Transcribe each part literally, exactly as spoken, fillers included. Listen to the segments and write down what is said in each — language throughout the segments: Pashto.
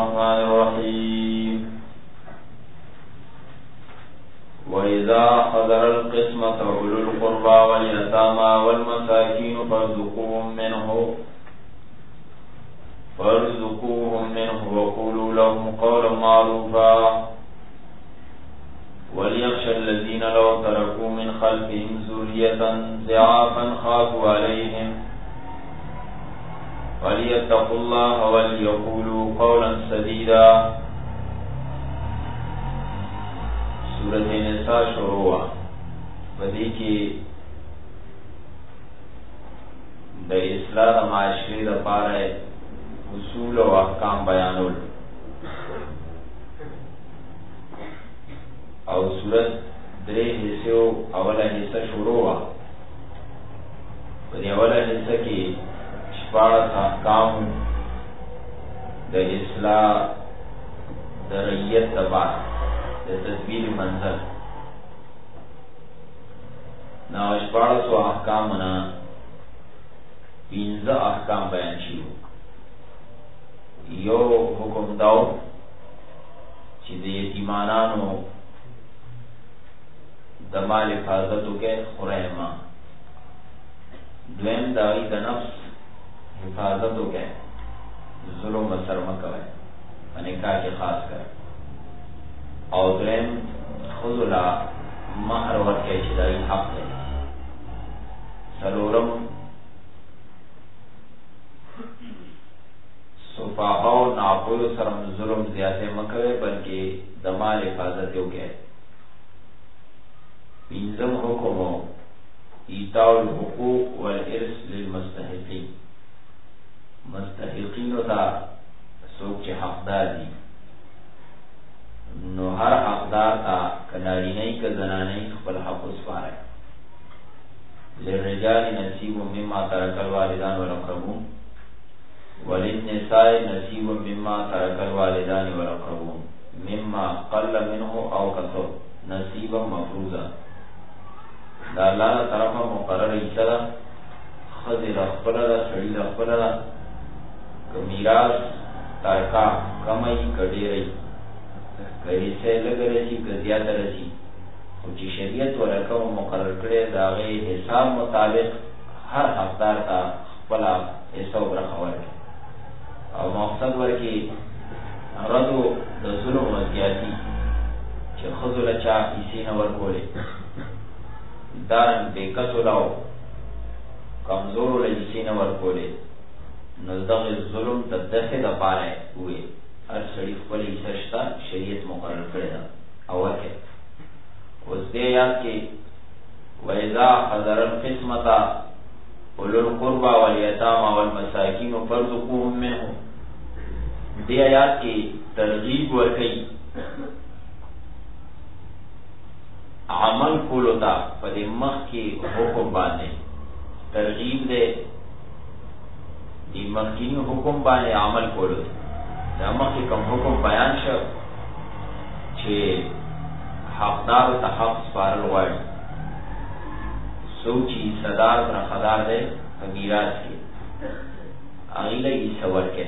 الرحمن الرحيم وإذا حضر القسمة أولو القربى واليتامى والمساكين فارزقوهم منه فارزقوهم منه وقولوا لهم قولا معروفا وليخشى الذين لو تركوا من خلفهم ذرية ضعافا خافوا عليهم فليتقوا الله وليقولوا قولا سديدا. سورۃ النساء شروع بدی کی د اصلاح معاشري د پاره اصول او احکام بیانول او سورۃ درې حصے اوله حصہ شروع په دې اوله حصہ کې شپږ احکام د اصلاح د رعیت تبع د تدبیر منزل نو شپږ سو احکامنا پنځه احکام بیان شي. یو حکم داو چې د یتیمانو د مال حفاظت وکړي خورایما. دویم داوی د نفس حفاظت وکړي ظلم سر مکوي انکا کې خاص کر او دریم خذلا مہر ورکړي چې دای حق دی. سلورم صفاحو ناقول سرم ظلم زیاده مکوي بلکې د مال حفاظت وکړي. پنځم حکم ایتاء الحقوق والارث للمستحقین. مستحقین دا څوک چې حقدار دي نو هر حقدار تا کنارینه ک زنانه خپل حق وسپاره. للرجال نصیب مما ترک الوالدان والاقربون وللنساء نصیب مما ترک الوالدان والاقربون مما قل منه او كثر نصیبا مفروضا. دا الله طرفه مقرر ایسا خذ رخبر دا سړی رخبر دا که میراث ترکا کمی کډی رہی کئی سے لگ رسی که زیادہ رسی خو چې شریعت ورکو مقرر کړی دا غي حساب مطابق هر حقدار تا خپل حساب ورکول او مقصد ورکی ردو د ظلم وزیاتی چې خذل چا کسی نه ورکولې دارن بیکسو لاو کمزورو لجسی نه ورکولې نو دغه ظلم د دفع د پاره وي. هر سړي خپل حصہ شریعت مقرر کړی دا او ورکه اوس دې یاد کې وإذا حضر القسمة أولو القربى واليتامى والمساكين فارزقوهم منه. دې آیات کې ترغیب ورکړي عمل کولو ته په دې مخ کې حکم باندې ترغیب دې دی مخکینی حکم باندې عمل کولو. دا مخکې کوم حکم بیان شو چې حقدار ته حق سپارل غواړي سوچي صدار پر خدار دی په میراث کې هغې له حصه ورکړي.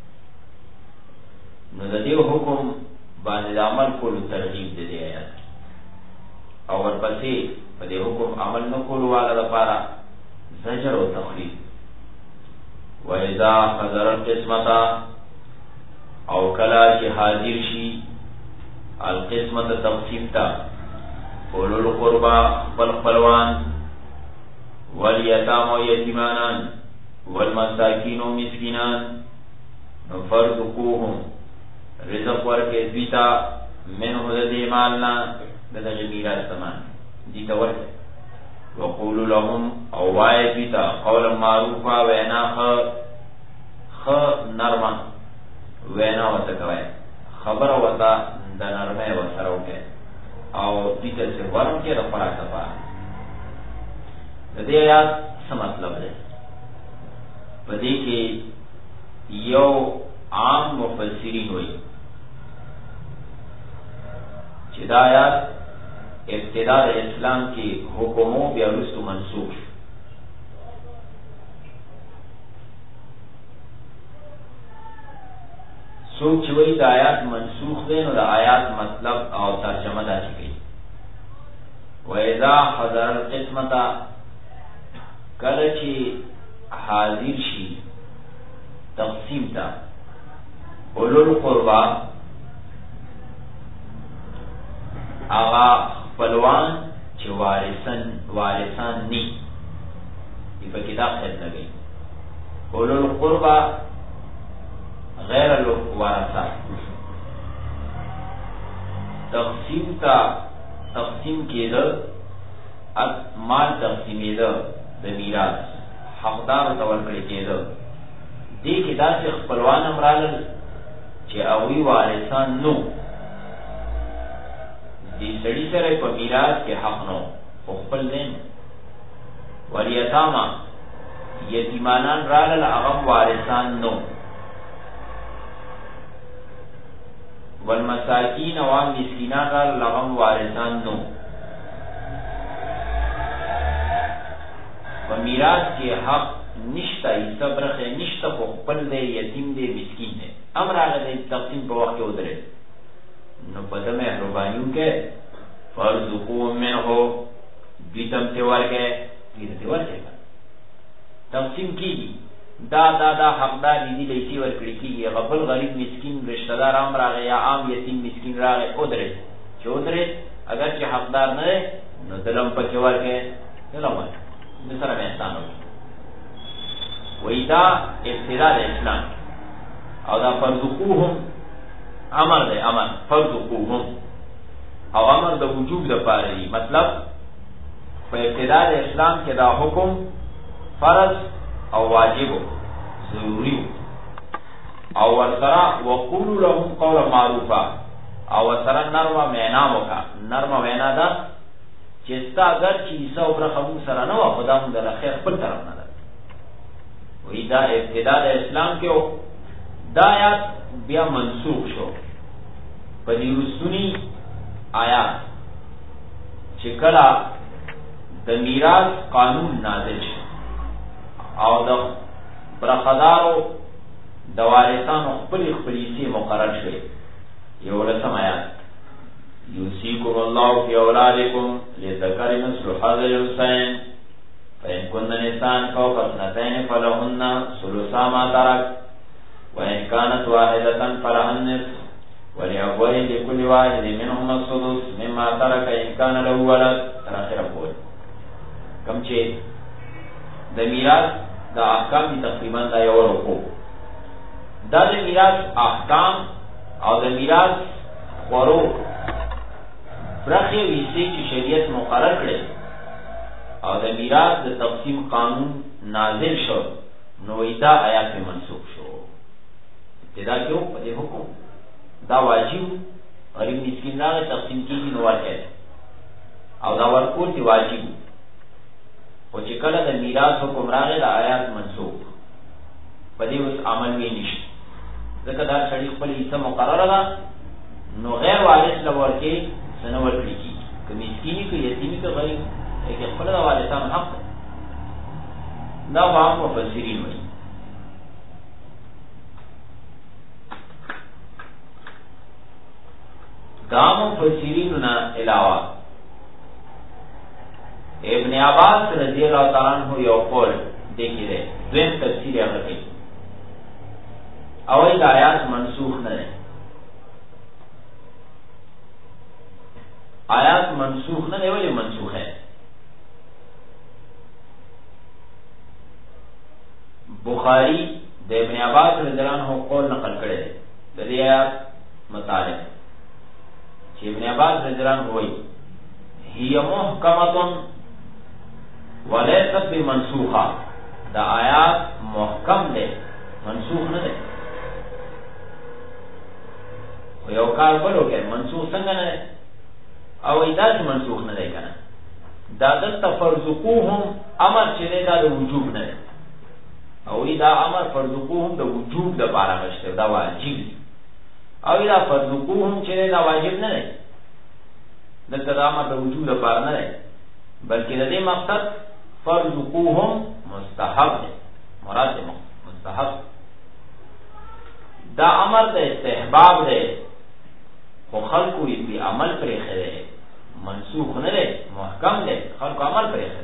نو د دې حکم باندې د عمل کولو ترغیب د دې آیات او ورپسې په دې حکم عمل نه کولو والا لپاره زجر او تخویف. وإذا حضر القسمة او کلا چې حاضر شي القسمة تقسیم تا اولو القربى خپل خپلوان والیتام و یتیمانان والمساکین و مسکینان فرزقوهم رزق ورکې دویتا منه د دې مالنا د دغه میراث تمام دیتا ورکې. وقولوا لهم او وای بیتا قولا معروفا وینا خ خ نرمه وینا وتکوي خبر وتا د نرمه وسره وکي او بیتا څه ورم کې رپړه کفا. د دې آیات څه مطلب دی؟ په دې کې یو عام مفسرین وایي چې دا آیات ابتدا اسلام کی حکموں بیا رستو منسوخ. سوک چوئی دا آیات منسوخ دین و دا آیات مطلب او ترجمه دا چکی و اذا حضر القسمتا کلچی حاضر شی تقسیم تا اولو القربا آغا خپلوان چی وارثان وارثان نی یہ پا کتاب خیل نگئی اولو القربا غیر الوارثہ تقسیم کا تقسیم کېده مال تقسیمېده د میراث حقدار ته ورکړل کېده دې کې داسې خپلوان هم رالل چې هغوی وارثان نو دې سړي سره په میراث کې حق نو خو خپل دی والیتاما یتیمانان رالل هغه وارثان نو والمساکین و مسکینان رالل هغه وارثان نو په میراث کې حق نشته ایسا برخه نشته خو خپل دی یتیم دی مسکین دی امر هغه د تقسیم په وخت کې ودرېد نو په دې مهربانیو کې فرض منه بیتم ته ورکه دې ته ورکه تقسیم کیږي دا دا دا حقدار دي لیسی ورکړي کیږي غفل غریب مسکین رشتہ دار امر هغه یا عام یتیم مسکین راغی ودرېد چې ودرېد اگر چې حقدار نه نو دلم په کې ورکه دلم مثلا احسان وي وإذا ابتداء الاسلام او دا فرضقوهم امر ده امر فرضقوهم او امر د وجوب د پاره دی مطلب په ابتداء اسلام کې دا حکم فرض او واجب ضروری او ورسره وقولوا لهم قولا معروفا او ورسره نرمه معنا وکا نرمه معنا دا چې ستا اگر چې عیسی او برخمون سره نه و خدا مونږ د خیر خپل طرف نه ده وی دا ابتداء د اسلام کې دا آیات بیا منسوخ شو په دې رسونی آیات چې کله د میراث قانون نازل شو او د برخدارو د وارثانو خپل خپل حصے مقرر شوی یو لسم آیات یوصیکم الله فی اولادکم للذکر مثل حظ الانثیین فإن كن نساء فوق اثنتين فلهن ثلثا ما ترك وإن كانت واحدة فلها النصف ولأبويه لكل واحد منهما السدس مما ترك إن كان له ولد تر آخره پورې کوم چې د میراث د احکام دي تقریبا دا یو رکو دا د میراث احکام او د میراث خورو برخې ویسي چې شریعت مقرر کړي او د میراث د تقسیم قانون نازل شو نو ایدا آیات منسوخ شو ابتدا کې په دې حکم دا واجب غریب مسکین نه تقسیم کیږي نو ورکه او دا ورکول دی واجب او چې کله د میراث حکم راغی د آیات منسوخ په دې اوس عمل وی نشي ځکه دا شریک خپل حصہ مقرره ده نو غیر وارث لور کې سنور کړی کی که مسکینی که یتیمی که غریب ایک خپل د وارثانو حق ده دا عام مفسرین وایي دا مفسرینو نه علاوه ابن عباس رضی اللہ تعالیٰ عنہ یو قول دیکھی دے دویم تفسیر هغه کوي اول آیات منسوخ نه ده آیات منسوخ نه ده ولی منسوخ ہے بخاری د ابن عباس رضی اللہ عنہ قول نقل کړي ده د دې آیات مطابق چې ابن عباس رضی اللہ عنہ وایي هي محکمه ولیست بمنسوخه دا آیات محکم ده منسوخ نه ده و یو کار بلو که منسوخ څنګه نه ده او ایدا چې منسوخ نه ده کنه دا د تفرزقوهم امر چې دا د وجوب نه ده او ایدا امر فرزقوهم د وجوب د بارا مشته دا واجب او ایدا فرزقوهم چې دا واجب نه ده دلته دا امر د وجوب د بارا نه ده بلکې د دې مقصد فرزقوهم مستحب ده مراد مستحب دا امر د استحباب دی خو خلقو یې عمل پرې خره منسوخ نه دی محکم دی خلقو عمل پرې خره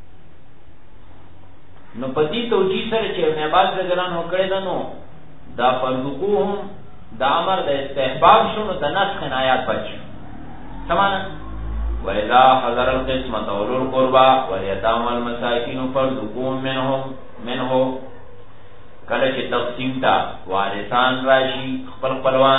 نو پتی توجیه سره چې ابن عباس رضی الله عنه کړی ده نو دا فرضقوهم دا امر د استحباب شو نو د نسخ آیات بچ سمانا وَإِذَا حَضَرَ الْقِسْمَةَ أُولُو الْقُرْبَى وَالْيَتَامَى وَالْمَسَاكِينُ فَارْزُقُوهُم مِّنْهُ منه کله چې تقسیم تا وارثان راشي خپل خپلوان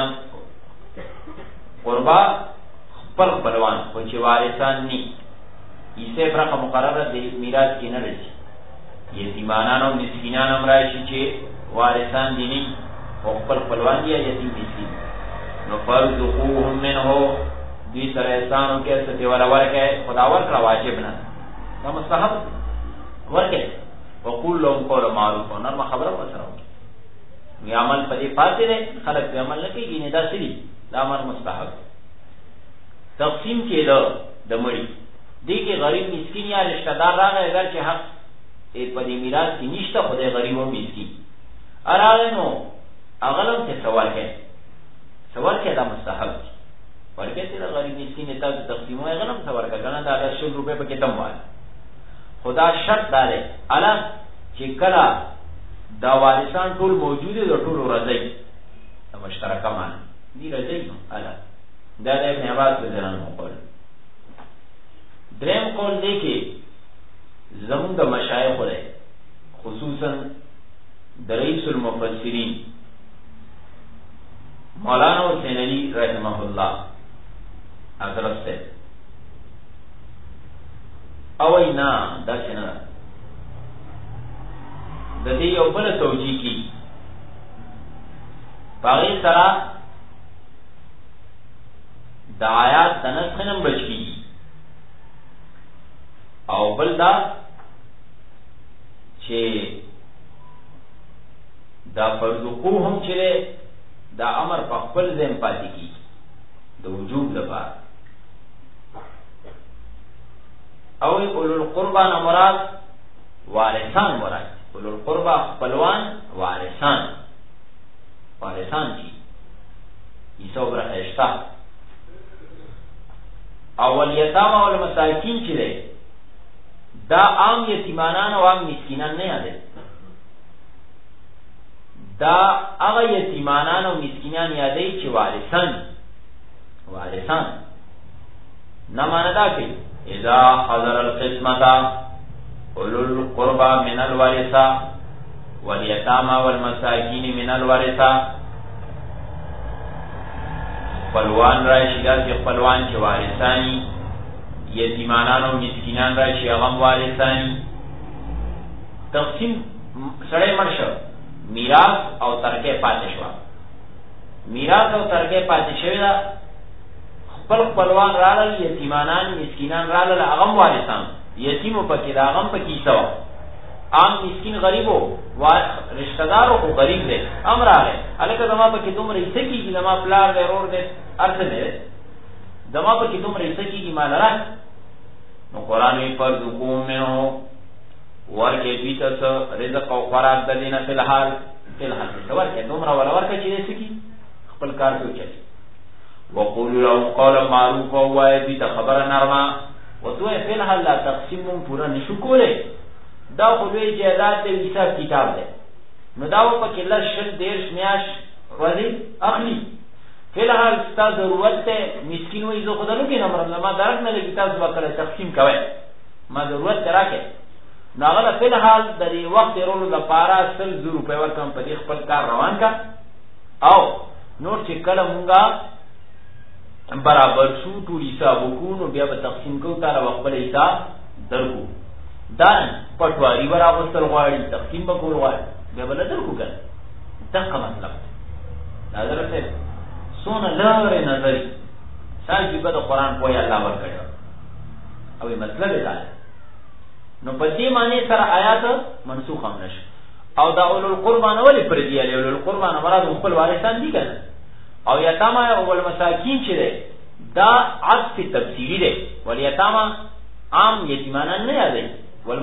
قربا خپل خپلوان خو چې وارثان ني یې برخه مقرره د میراث کې نه رسي یتیمانان او مسکینان هم راشي چې وارثان دي ني خپل خپلوان دي یتیم مسکین نو فرضقوهم منه دوی سره احسانو کې څه دی ولا ورکه خدا ورکړه واجب نه دا مستحب ورکه وقول لهم قولا معروفا نرمه خبره وسره وی عمل پدې پاتې نه خلک په عمل نه کوي نه دا سړي دا امر مستحب تقسیم کېده د مړي دې کې غریب مسکین یا رشتہ دار راغی اگر چې حق یې پدې میراث کې نشته خدای غریب او مسکین اراله نو اغلم څه سوال کوي سوال کې دا مستحب ورکه چې غریب مسکین ته تقسیم وای غلم څه ورکه کنه دا شل روپے په کې تم وای خدا شرط داره الا چې کلا دا وارثان ټول موجود دي ټول راځي مشترکه مان دي راځي الا دا د ابن عباس رضی الله عنه قول دریم قول دی کې زمون د مشایخ له خصوصا د رئیس المفسرین مولانا حسین علی رحمه الله حضرت سے او اینا دا څنګه د دې یو بل توجیه کی باغی سره د آیات د نسخنم بچی او بل دا چې دا فرضقوهم چې دا امر په خپل ځم پاتې کی د وجوب لپاره او اولو القربى مراد وارثان مراد اولو القربى خپلوان وارثان وارثان کی ایسو برخشتا اول یتاما والمساکین چی دے دا عام یتیمانان و عام مسکینان نہیں آدے دا اغا یتیمانان و مسکینان یادے چی وارثان وارثان نمانا دا کئی اذا حضر القسمتا اولو القربى من الورثة والیتاما والمساکین من الورثة خپلوان راشي داسې خپلوان چې وارثانی یتیمانان او مسکینان راشي هغه وارثانی تقسیم سړی مړ شو میراث او ترکه پاتې شو میراث او ترکه پاتې شوی دا خپل خپلوان رالل یتیمانان مسکینان رالل هغه وارثان یتیم پکې دا هغه پکې سو عام مسکین غریبو رشتہ دارو کو غریب دے امر آگے الکہ دما پا کی تم رئیسے کی کی دما پلار دے رور دے ارث دے دما پا کی تم رئیسے کی کی مالا رہ نو قرآنوی پر دکوم میں ہو ورکے بیتا سا رزق و خوراک دا دینا فی الحال فی الحال سے ورکے دمرا والا ورکا چیزے سکی خپل کار کیوں چیزے وقولو لهم قولا معروف ووائی بیتا خبر نرما و تو فی الحال لا تقسیم من پورا نشو کولے دا خلوی جیداد دے حساب کتاب دے نو داو پا کلر شل دیرش میاش وزی اخلی فی الحال ستا ضرورت تے مسکین و ایزو خدا لکی نمرم ما درک نلے کتاب زبا کل تقسیم کوئے ما ضرورت تے راکے نو اغلا فی الحال دا دی وقت رولو دا پارا سل زرو پیور کم پا دی خپل کار روان کا او نور چه کل مونگا برابر شو طول حساب وکونو بیا با تقسیم کو تارا وقبل حساب درگو دان پټواری برابر سره غواړي تقسیم به کول غواړي به بل درکو کړه دغه مطلب نظر څه سونه لاره نظری ساجي په قرآن کوی الله ورکړي او مطلب دا نو په دې معنی سره آیات منسوخ هم نشي او دا اولو القربان ولې پر دی اولو القربان مراد خپل وارثان دي کنه او یتاما او المساکین چې دا عطف تفسیری دی ول یتاما عام یتیمانان نه یادي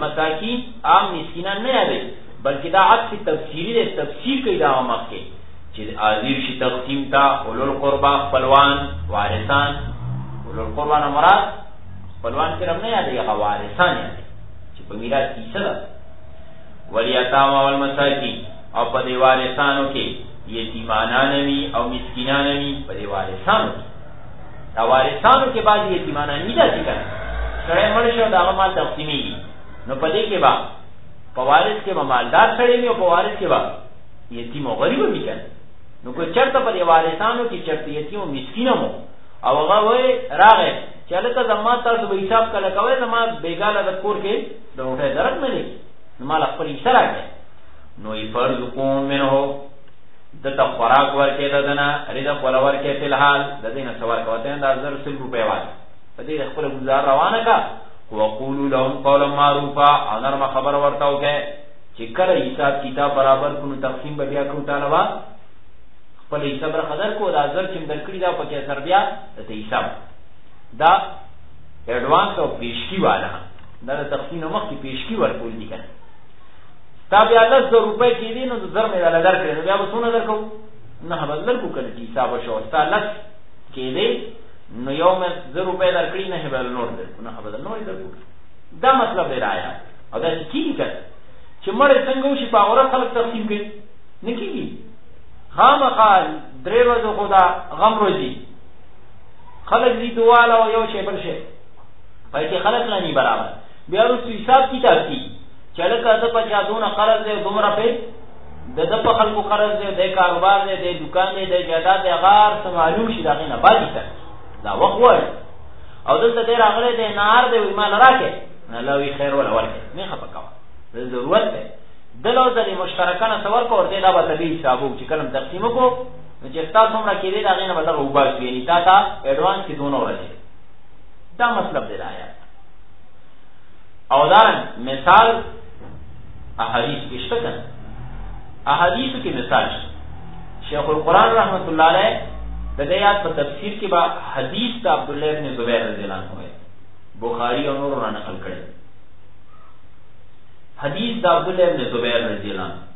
والمساکین عام مسکینان نه یادي بلکې دا عطف تفسیری دی تفسیر کوي دا مخکې چې حاضر شي تقسیم تا اولل قربا خپلوان وارثان. اولل قربا نه مراد خپلوان کرم نه یادې هغه وارثان یادې چې په میراث کې سره والیتاما والمساکین او په دې وارثانو کې یتیمانان وي او مسکینان وي. په دې وارثانو کې دا وارثانو کې بعض یتیمانان نه دي کنه سره مړ شو دا مال تقسیمېږي نو په دې کې با په وارث کې مالدار سره وي او په وارث کې با یتیم او غریب وي کنه. نو کو چرته په دې وارثانو کې چرته یتیم او مسکین مو او هغه وای راغې چاله ته زما تاسو به حساب کله کوي زما بیګاله د کور کې د وټه درک نه لري نو مال خپل حصہ راکړي. نو ای فرزقون منه د ته خوراک ورکې ددنه رزق ولا ورکې په الحال د دینه سوال کوته دا زر سل روپے وای په دې خپل گزار روانه کا وقولوا لهم قولا معروفا انر ما خبر ورتاو کې چې کله حساب کتاب برابر کو تقسیم به بیا کو تعالی وا خپل حساب را قدر کو دا زر چې درکړي دا پکې سر بیا د حساب دا ایڈوانس او پیشکی والا دا د تقسیم مخ کی پیشکی ورکول دي کنه. تا بیا لس زر روپے کې دي نو زر مې ولا درکړي نو بیا وسونه درکو نه بدل کو کنه چې حساب شو تا لس کې دي نو یو مې زر روپے درکړي نه بدل نور درکو نه بدل نور درکو. دا مطلب دی رایا او دا کیږي کنه چې مړ څنګه وشي په اورا خلک تقسیم کوي نه کیږي. خامخا درې ورځې خدا غم روزي خلق دی دواله او یو شی بل شی پای کې خلق نه ني برابر بیا وروسته حساب کتاب کی چله کړه په چا دونه قرض دی دومره په د د په خلکو قرض دی د کاروبار دی د دکان دی د جیداد دی غار سمالو شي دغه نه باندې څه دا وخت وای او دلته ډیر هغه دی نار دی ایمان راکې نه لوي خیر ولا ورکې نه خپکاو د ضرورت دی دلو د مشترکانه سوال کو ورته دا به تبي حسابو چې کلم تقسیم کو نو چې تاسو څومره کې دي دا غینه بدل وباس ویني تا تا ایڈوانس کې دونه ورته دا مطلب دی رایا. او دا مثال احادیث کې شته کنه احادیث کې مثال شیخ القرآن رحمت الله علیه د دې آیات په تفسیر کې با حدیث د عبد الله ابن زبیر رضی الله عنه بخاری او نور را نقل کړي. حدیث د عبد الله ابن زبیر رضی الله عنه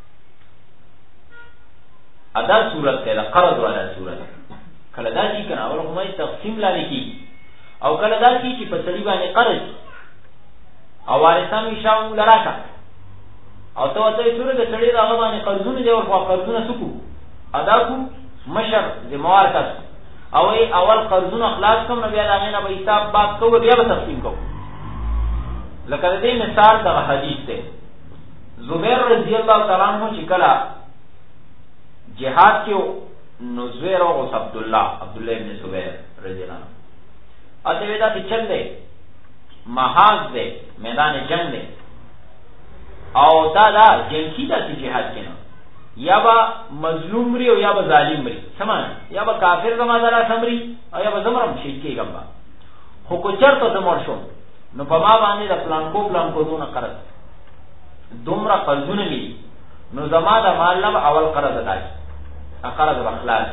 ادا صورت ته قرض والا صورت کله دا چې کنه اول کومه تقسیم لانی کی او کله دا چې په سړي باندې قرض او وارثان شاو لراکا او ته ته صورت د سړي راغ باندې قرضونه دی او قرضونه سکو ادا کو مشر د موارث او ای اول قرضونه خلاص کوم نو بیا دا غینه به حساب باب کو بیا به تقسیم کو. لکه دې مثال د حدیث ته زبیر رضی الله تعالی عنہ چې کله جهاد کې نو زویر او عبد الله عبد الله ابن زبیر رضی الله عنه اته ودا چې چل دی محاذ دی میدان جنگ دی او دا دا جنگی دا چې جهاد کې نو یا با مظلوم ری او یا با ظالم ری سمان یا با کافر زمادارا سمری او یا با زمرم شهید کې گمبا خو کو چرته زمور شو نو په ما باندې د پلان کو پلان کو دونه قرض دومره قرضونه می نو زما د مال نه اول قرض ادا کی قرض اخلاص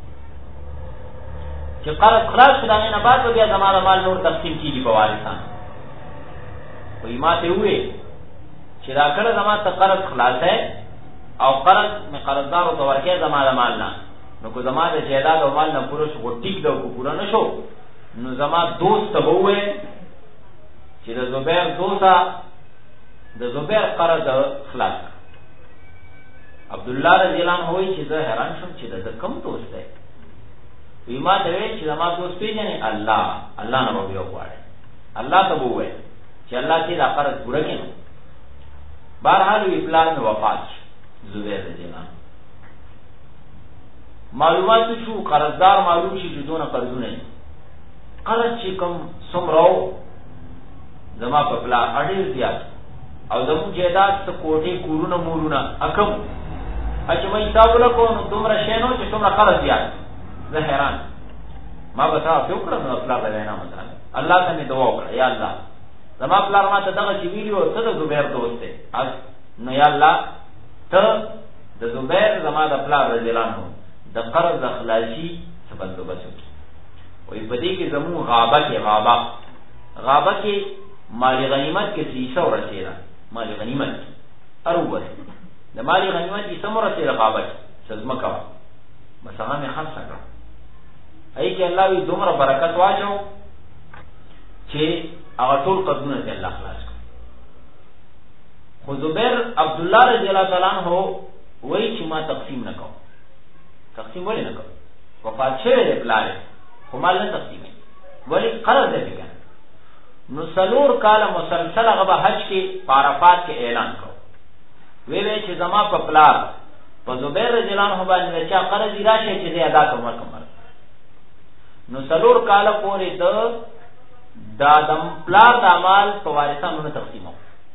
چې قرض خلاص شدانه نه بعد بیا زما د مال نور تقسیم کیږي په وارثان وې ماته وې چې دا کړه زما ته قرض خلاص ہے او قرض می قرضدار او ورکه زما د مال نه نو کو زما د جیداد او مال نه پوره شو ټیک دا کو پوره نشو نو زما دوست ته وې چې د زبیر دوستا د زبیر قرض خلاص. عبد الله رضی الله عنه وایي چې زه حیران شوم چې د کم دوست دی وی ما ته وی چې زما دوست پیژنې الله الله نه به وغواړي الله ته ووایي چې الله دې دا قرض پوره کړي. بهرحال وی پلان وفات زبیر رضی الله عنه معلومات شو قرضدار معلوم شي چې دونه قرضونه قرض چې کوم څومره زما په پلا اړیر زیات او زمو جیداد څه کوټې کورونه مورونه اکم اچ مې حساب لکو نو دومره شینو چې څومره قرض زیات زه حیران ما به تاسو یو کړم نو خپل غوښنه مثلا الله ته دعا وکړه یا الله زما خپل ما ته دغه چې ویډیو څه د زبیر دوست دی نو یا الله ته د زبیر زما د خپل رضی الله عنه د قرض اخلاصي سبب وبسو وي بدی کې زمو غابه کې غابه غابه کې مال غنیمت کې سیسه ورسېده مال غنیمت اروه د مال غنیمت کې سم ورسېده غابه سزمکه وه بس هغه مې خرڅه کړه. هغې کې الله وي دومره برکت واچو چې هغه ټول قرضونه ته الله خلاص کړ. خو زبیر عبدالله رضی الله تعالی عنہ وایي چې ما تقسیم نه کوم. تقسیم ولې نه کوم؟ وفات شوی دی پلار خو مال نه تقسیموي، ولې قرض دی پې. نو څلور کاله مسلسل هغه به حج کې په عرفات کې اعلان کړو، وی وی چې زما په پلار په زبیر رضی الله عنه باندې چا قرض راشي چې زه ادا کوم ورکوم. نو څلور کاله پورې د دا د پلار د مال په وارثانو نه تقسیمو.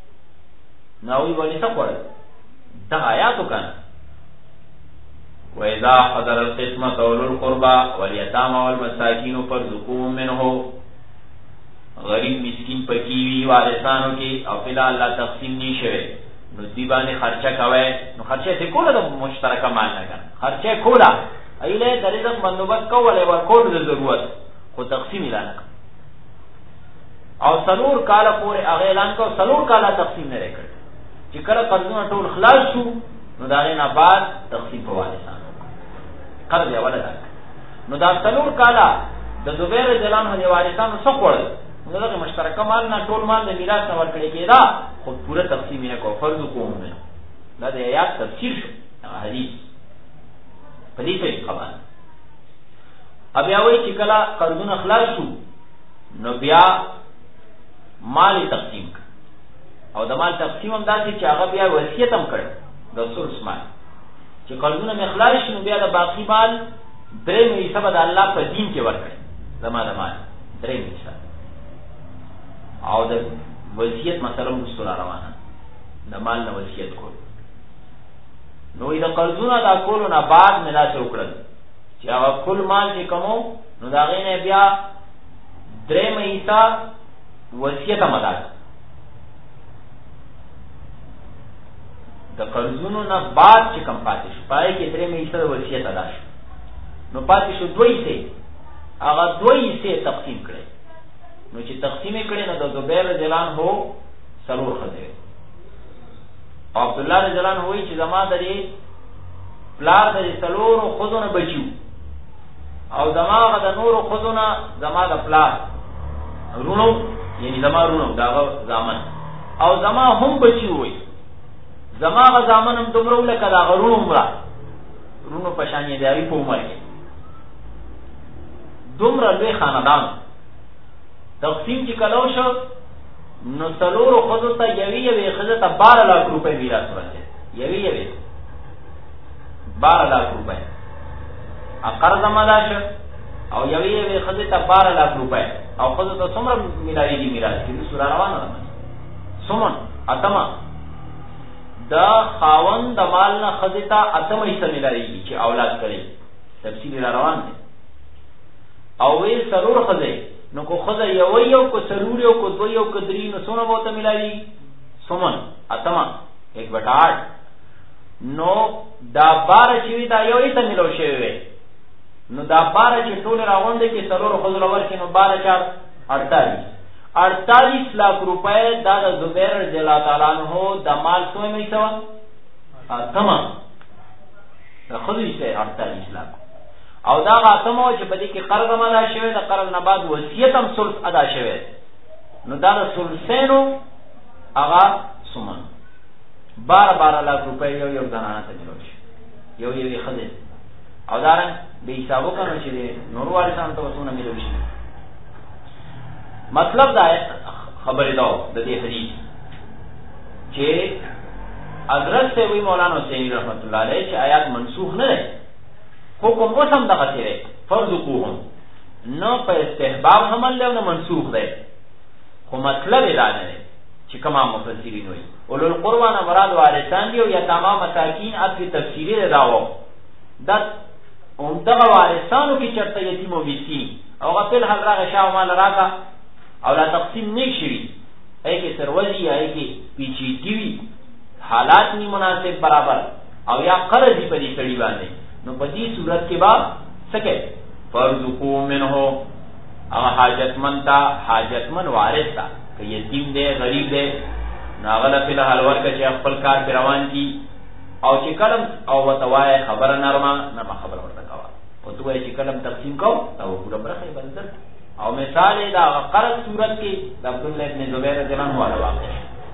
نو وی ولې څه کړل؟ دا آیاتو کنه وَإِذَا حَضَرَ الْقِسْمَةُ أُولُو الْقُرْبَى وَالْيَتَامَى وَالْمَسَاكِينُ فَارْزُقُوهُم مِّنْهُ. غریب مسکین پکې وي وارثانو کې او فلا الله تقسیم نشي شوی، نو دی باندې خرچه کوي. نو خرچه ته کوله د مشترکه مال نه کنه، خرچه کوله ایله د رزق بندوبست کوله ورکول د ضرورت، خو تقسیم اعلان کړ. او څلور کاله پورې هغه اعلان کړ، څلور کاله تقسیم نه کړ. چې کله قرضونه ټول خلاص شو نو دا غي نه بعد تقسیم په وارثانو قرض یې ولا ده. نو دا څلور کاله د زبیر جلان هغه وارثانو څو کړل، نو دا مشترکه مال نه ټول مال د میراث نه ورکړي کېدا، خو پوره تقسیم یې کو فرض کوم نه. دا د آیات تفسیر شو حدیث په دې طریقه باندې. بیا وایي چې کله قرضونه خلاص شو نو بیا مال تقسیم کړ، او د مال تقسیم هم داسې چې هغه بیا وصیت هم کړ د ثلث مال، چې قرضونه مې خلاص شي نو بیا د باقي مال درې حصہ به د الله په دین کې ورکړي، زما د مال درې حصہ. او د وصیت مسله مستور روانه د مال نه وصیت کول. نو د قرضونه دا کولو نه بعد مې داسې وکړل چې هغه کل مال چې کومو نو د هغې نه بیا درې حصہ وصیت هم ادا کړ. د قرضونو نه بعد چې کم پاتې شو پای کې درې حصہ د وصیت ادا شو، نو پاتې شو دوه حصے، هغه دوه حصے تقسیم کړي. نو چې تقسیم کړي نو د زبیر رضی الله عنه څلور ښځې، او عبدالله رضی الله عنه وایي چې زما د دې پلار د څلورو ښځو نه بچي او زما هغه د نورو ښځو نه زما د پلار رونو، یعنی زما رونو د هغه زامن او زما هم بچي وایي، زما هغه زامن هم دومره لکه د هغه رونو عمره رونو په شان یې د هغې په عمر کې دومره لوی خاندان. تقسیم چې کله وشو نو څلورو ښځو ته یوې یوې ښځې ته باره لاک روپۍ میراث ورسېد، یوې یوې باره لاک روپۍ قرض هم ادا شو، او یوې یوې ښځې ته باره لاک روپۍ. او ښځو ته څومره میلاویږي میراث کې سوره روانه ده سمون اتمه د خاوند د مال نه ښځې ته اتمه حصه میلاویږي چې اولاد کړي، تفصیل را روان دی. او وی څلور ښځې نو کو ښځه یو یو کو څلور یو کو دو یو کو درې نو څونه به ورته میلاوي سمن اتمه ایک بټا آٹھ. نو دا باره چې وي دا یو یې ته میلاو شوی وی، نو دا باره چې ټول راغونډې کې څلورو ښځو له ورکړي نو باره چار اړتالیس اړتالیس لاک روپۍ دا د زبیر رضی الله تعالی عنہ د مال څومره حصه وه؟ اتمه د ښځو حصه اړتالیس لاک. او دا غاتمو چې په دې کې قرض هم ادا شوی، د قرض نه بعد وصیت هم ثلث ادا شوی، نو دا د ثلثینو هغه سمن باره باره لاک روپۍ یو یو زنانه ته میلاو شي، یو یوې ښځې. او دارنګ بې حساب وکړو چې د نورو وارثانو ته به څومره میلاو شي. مطلب دا خبرې دا د دې حدیث چې حضرت سے وی مولانا حسین رحمت الله علیه چې آیات منسوخ نه دی، حکم اوس هم دغه دی فرضقوهم، نه په استحباب حمل دی او نه منسوخ دی. خو مطلب دا نه دی چې کومه مفسرین وایي اولو القربى نه مراد وارثان دي او یتاما مساکین اصلي تفسیری دی داو دا هم دغه وارثانو کې چرته یتیم او مسکین او غفل حل راغ شاو مال راکا او لا تقسیم نه شي، اې کې سروزي اې کې پیچیدګي وي، حالات ني مناسب برابر او یا قرض په دې سړي باندې، نو په دې صورت کې با سکه فرضقو منه هغه حاجتمن تا حاجتمن وارث تا که یتیم دی غریب دی ناغله په حال ورکه چې خپل کار پر روان کی او چې کلم او وتوای خبره نرمه نرمه خبره ورته کوا او تو چې کلم تقسیم کو او پورا برخه بندر او مثال دا قرض صورت کې د عبد الله ابن زبیر رضی الله عنه واقع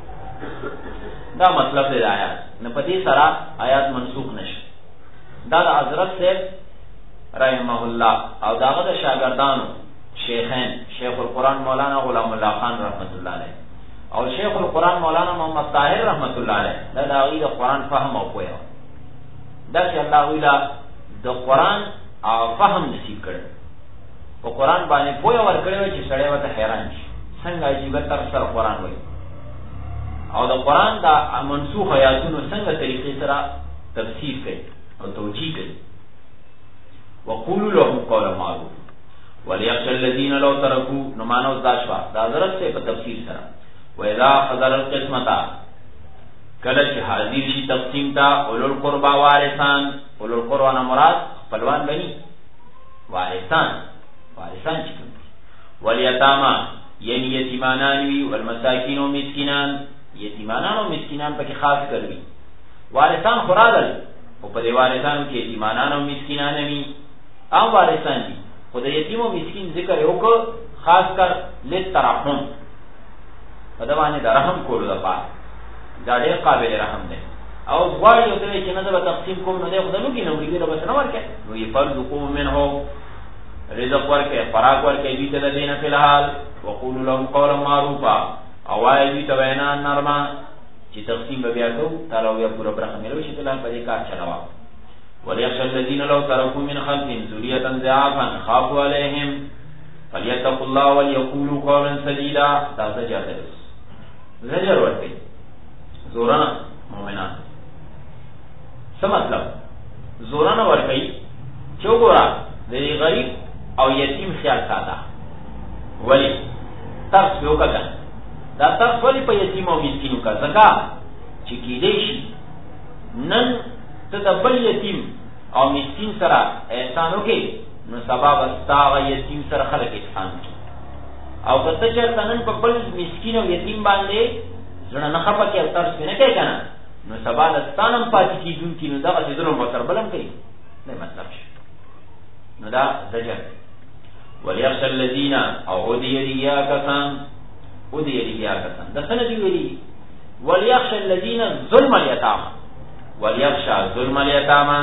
دا مطلب دی آیات نه پدې سره آیات منسوخ نشي دا د حضرت صاحب رحمه الله او داغه د شاګردانو شیخین شیخ القرآن مولانا غلام الله خان رحمت الله علیه او شیخ القرآن مولانا محمد طاهر رحمت الله علیه دا د هغوی د قرآن فهم او پوهه دا چې الله ویلا د قرآن او فهم نصیب کړي په قرآن باندې پوهه ورکړي چې سړی ورته حیران شي څنګه عجیب تر سره قرآن وایي او د قرآن دا منسوخ آیاتونو څنګه طریقې سره تفسیر کوي او توجیه کوي وقولوا لهم قولا معروفا وليخشى الذين لو تركوا نمانو داشوا دا حضرت سے په تفسیر سره واذا حضر القسمه کله چې حاضر شي تقسیم تا اولل قربا وارثان اولل قربا نه مراد خپلوان بني وارثان وارثان چې کوم وليتاما یعنی یتیمانان وی والمساکین او مسکینان یتیمانان او مسکینان پکې خاص کړی وارثان خورادل او په دې وارثانو کې یتیمانان او مسکینان وی او وارثان دي خدای یتیم او مسکین ذکر یو کو خاص کر لترحم په دا باندې د رحم کولو لپاره دا ډېر قابل رحم دی او غواړي یو څه چې نه د تقسیم کوم نه دی خدای نو کې نو لري بس نه ورکه نو یې فرض کوم منه رزق ورکه فراغ ورکه دې ته دینه په الحال وقولوا لهم قولا معروفا او وايي دې ته وینا نرمه چې تقسیم به بیا کوو تعالی یو پورا برخه ملو شي ته په دې کار چلاوا وليخشى الذين لو تركوا من خلفهم ذرية ضعافا خافوا عليهم فليتقوا الله وليقولوا قولا سديدا دا زجر دی زجر ورته زورنا مؤمنان څه مطلب زورنا ورته چوغورا د غریب او یتیم خیال ساته ولی تاسو یو کړه دا تاسو ولی په یتیم او مسکینو کا زکا چې کېدې شي نن ته د بل یتیم او مسکین سره احسان وکې نو سبب استاغ یتیم سره خلک احسان کوي او کته چې تنن په بل مسکین او یتیم باندې ځنه نه خپه کې تر څه نه کوي کنه نو سبب استانم پاتې کیږي نو دا چې ظلم وتر بلم کوي نه مطلب شي نو دا زجر وليخشى الذين او دي رياكسان او دي رياكسان دا څنګه دی ویلي وليخشى الذين ظلم اليتامى وليخشى ظلم اليتامى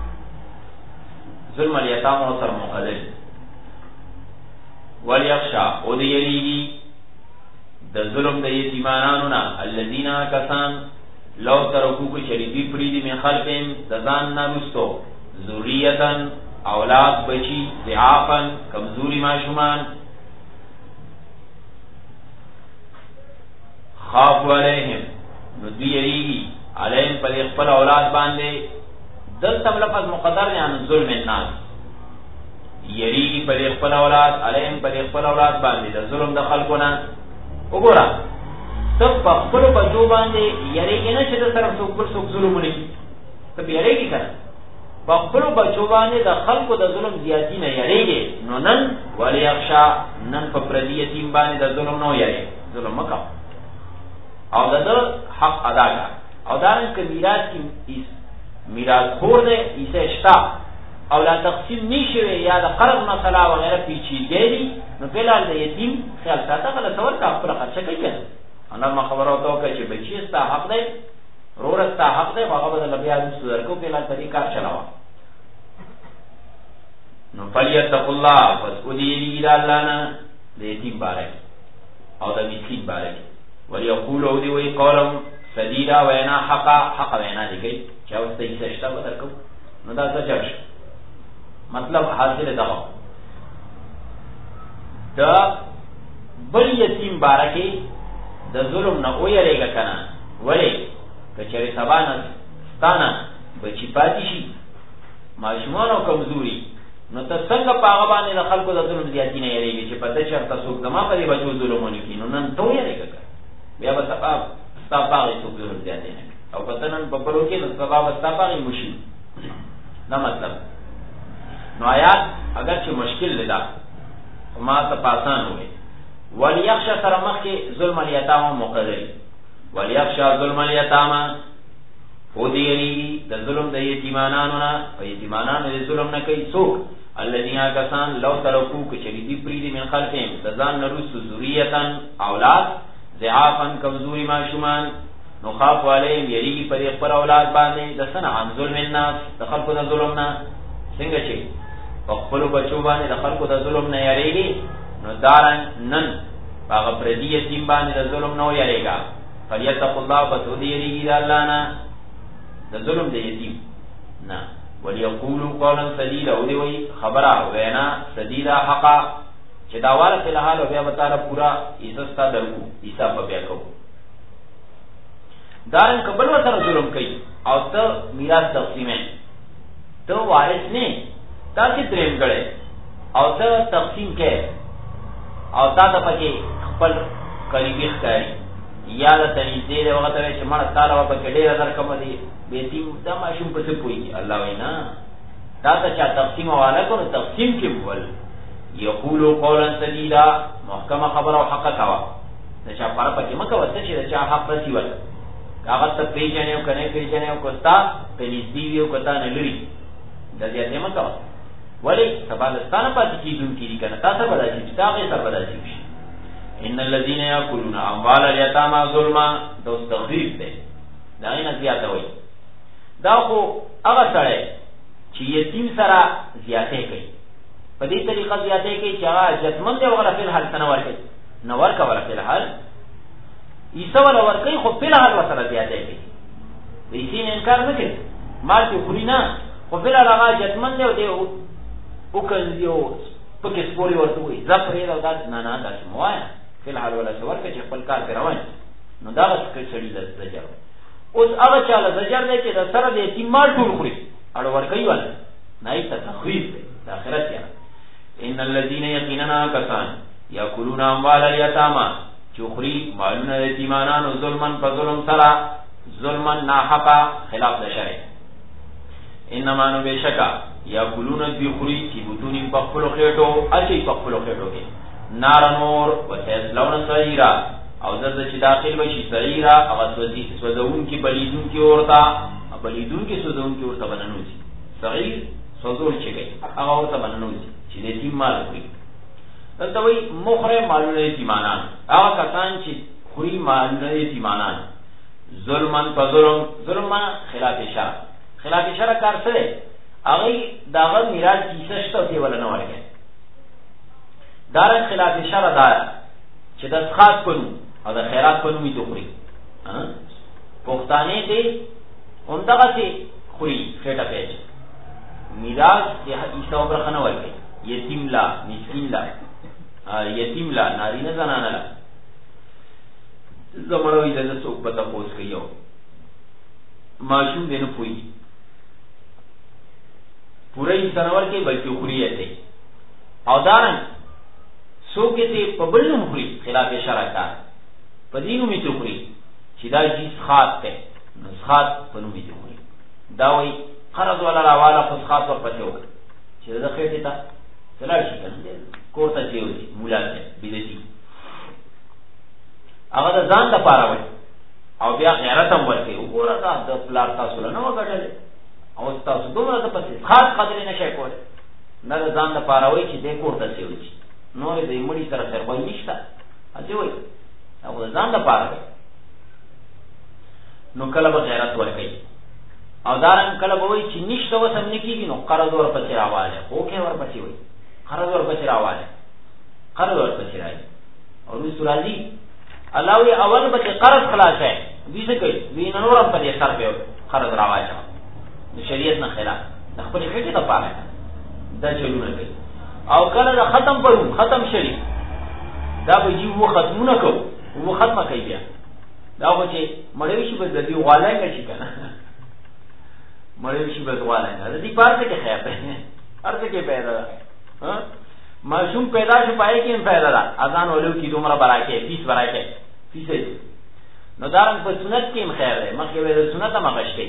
ظلم اليتامى سر مقدر وليخشى او دي يريږي د ظلم د یتیمانانو نه الذين کسان لو ترکو کو شریفی پریدی من خلقهم د ځان نه رستو ذریه اولاد بچی ضعافا کمزوری ماشومان خافوا علیهم نو دوی یریږي علیهم پر خپل اولاد باندې دلته لفظ مقدر نه ان ظلم الناس یریږي پر خپل اولاد علیهم پر خپل اولاد باندې د ظلم د خلقونه وګوره تب خپل بچو باندې یریږي نه چې د طرف څوک پر څوک ظلم ونکړي ته یریږي کنه خپل بچو باندې د خلقو د ظلم زیاتی نه یریږي نو نن ولی اخشا نن په پردی یتیم باندې د ظلم نه یری ظلم مکه او د حق ادا کا او دا رنګ میراث کی میراث خور ده ایسه شتا او لا تقسیم نشوي یا د قرض مسله وغیرہ پیچیدګي نو بلال د یتیم خیال ساته غل څور کا خپل خرچ کوي انا ما خبرو ته کوي چې بچی ستا حق ده رور ستا حق ده هغه بدل بیا د سودر کو بلال طریقہ چلاوا نو فلیتقوا الله پس او دی دی الله نه د یتیم بارک او د مسکین بارک وليقولوا دی وی قولم سدیدا وینا حقا حق وینا دی کی چې اوس ته یې شته ودرکو نو دا څه چرش مطلب حاصل ده دا بل یتیم بارکی د ظلم نه ویریږي کنه ولی کچری سبانه ستانه بچی پاتې شي ماشومان او کمزوري نو ته څنګه پاغه باندې د خلکو د ظلم زیاتی نه یریږي چې پته چرته څوک دما په دې بچو ظلم ونکړي نو نن ته یریږي بیا به سبب ستاپاغه څوک ظلم زیاتی نه او پته نن په بلو کې نو سبب ستاپاغه مشي دا مطلب نو آیات اگر چې مشکل لدا ما ته پاسان وي وليخشى تر مخکې ظلم الیتامى مقدر وليخشى ظلم الیتامى او دیری د ظلم د یتیمانانو نه او یتیمانانو د ظلم نه کوي څوک الذين كسان لو تركوا كشريدي فريد من خلفهم تزان نرس ذرية اولاد ضعافا کمزوری ماشومان نخاف عليهم يريږي پر خپل اولاد باندې د سنه عن ظلم الناس د خلقو د ظلم نه څنګه چې خپل بچو باندې د خلقو د ظلم نه یریږي نو دارن نن هغه پردي یتیم باندې د ظلم نه یریږي فلیتق الله بتودي یریږي د الله نه د ظلم د یتیم نه وليقولوا قولا سديدا او دی وی خبره وینا سديدا حقا چې دا واله په حال او بیا وتعالى پورا عزت درکو حساب بیا کو دارن قبل وتر ظلم کوي او ته میراث تقسیمه ته وارث نه تاسو دریم غړې او ته تقسیم کې او تا ته پکې خپل قریبي ښکاری یا د تنیزې له وخت چې مړ تعالی په کې ډېر درکم دي بیتیم دا ماشوم په څه پوي الله وینا دا ته چا تقسیم والا کو تقسیم کې بول یقول قولا سديدا محکمه خبر او حق کوا دا چا پر پکې مکه وسه چې چا حق رسی ول هغه ته پیژنې او کنه پیژنې او کوستا په نږدې یو کتا نه لري دا دې نه مکه ولی سبالستانه پاتې کیدون کیږي کنه تاسو بدایي چې تاسو سره بدایي ان الذين ياكلون اموال اليتامى ظلما دوست تخفیف ده دا نه زیاته وي دا خو هغه سره چې یتیم سره زیاته کوي په دې طریقه زیاته کوي چې هغه جسمن دی وغیرہ په حال څنګه ورکړي نو ورکا ولا په حال ایسه ولا ورکړي خو په حال وسره زیاته کوي دې سین انکار نه کوي مال کې خوري نه خو په حال هغه جسمن دی او دی او کله پکې سپوري ورته وي زفرې دا داس نه نه داس موای په حال ولا څور کې خپل کار کوي نو دا څه چړي د زجر اوس هغه چاله زجر دی چې د سره د یتیم مال ټول خوري اړ ور کوي ول نه ایت تخویف د اخرت یا ان الذين يقيننا كسان ياكلون اموال اليتامى چوخري مالونه د یتیمانو ظلمن په ظلم سره ظلمن ناحقا خلاف د شرع انما نو بشکا یاکلون بخوری چې بوتونی په خپل خېټو اچي په خپل خېټو کې نار نور وتسلون سعيرا او زړه چې داخل وشي سعيرا او سوځي سوځون کې بلیدون کې ورتا بلیدون کې سوځون کې ورتا بننوځي سعير سوځول چې کوي هغه ورتا بننوځي چې دې تیم مال کوي دلته وی مخره مالونه یتیمانان هغه کسان چې خوري مالونه یتیمانان ظلمن په ظلم ظلم خلاف شرع خلاف شرع کار سره هغه داغه میراث کیسه شته دی ولا نه ورګه دار خلاف شرع دار چې د خاص پنو او د خیرات پنو می دوخري ها پښتانه دې اونځه چې خوري خېټه پېچ میراث چې ایسه وبرخنه ورګه یتیم لا مسکین لا یتیم لا نارینه زنانه لا زمړوي د څوک پتا پوس کيو ماشوم دې نه پوي پورا انسانور کې بلکې خوريته دي او دارن څوک دې په بلنو خوري خلاف شرع کا پدینو می ته خوري چې دا جیس خاص ته نسخات پنو می ته خوري دا وای قرض ولا راواله خو خاص ور پته وک چې دا خېټه تا سلام شي کوته چې وي مولا ته بيدتي هغه د ځان د پاره وای او بیا غیرت هم ورته وګوره دا د پلار تاسو نه وګټل او تاسو دومره د پسې خاص قدر نه شي کول نه د ځان د پاره وای چې دې کوته سی وي نو دې مړی سره سره وای نشته اځي وای او د ځان د پاره نو کله به غیرت ورکړي او دارن کله به وای چې نشته وسم نکیږي نو قرض ور پسې راواله خو کې ور پسې وای قرض ور پسې راواله قرض ور پسې راځي او رسول راځي الله وی اول به قرض خلاص ہے دې څه کوي وی نورم په دې سر په قرض راواچا د شریعت نه خلاف د خپل خېټه ته پاره دا چلونه کوي او کله دا ختم پرو ختم شری دا به یو وو ختمونه کو وو ختمه کوي بیا دا و چې مړوي شي به د دې غوالای شي کنه مړوي شي به غوالای نه دې پاره کې خیر ده ارته کې پیدا ها معصوم پیدا شو پای کې پیدا ده اذان ولو کې دومره براکه فیس براکه فیس نو دارن په سنت کې خیر ده مخکې د سنت مغشته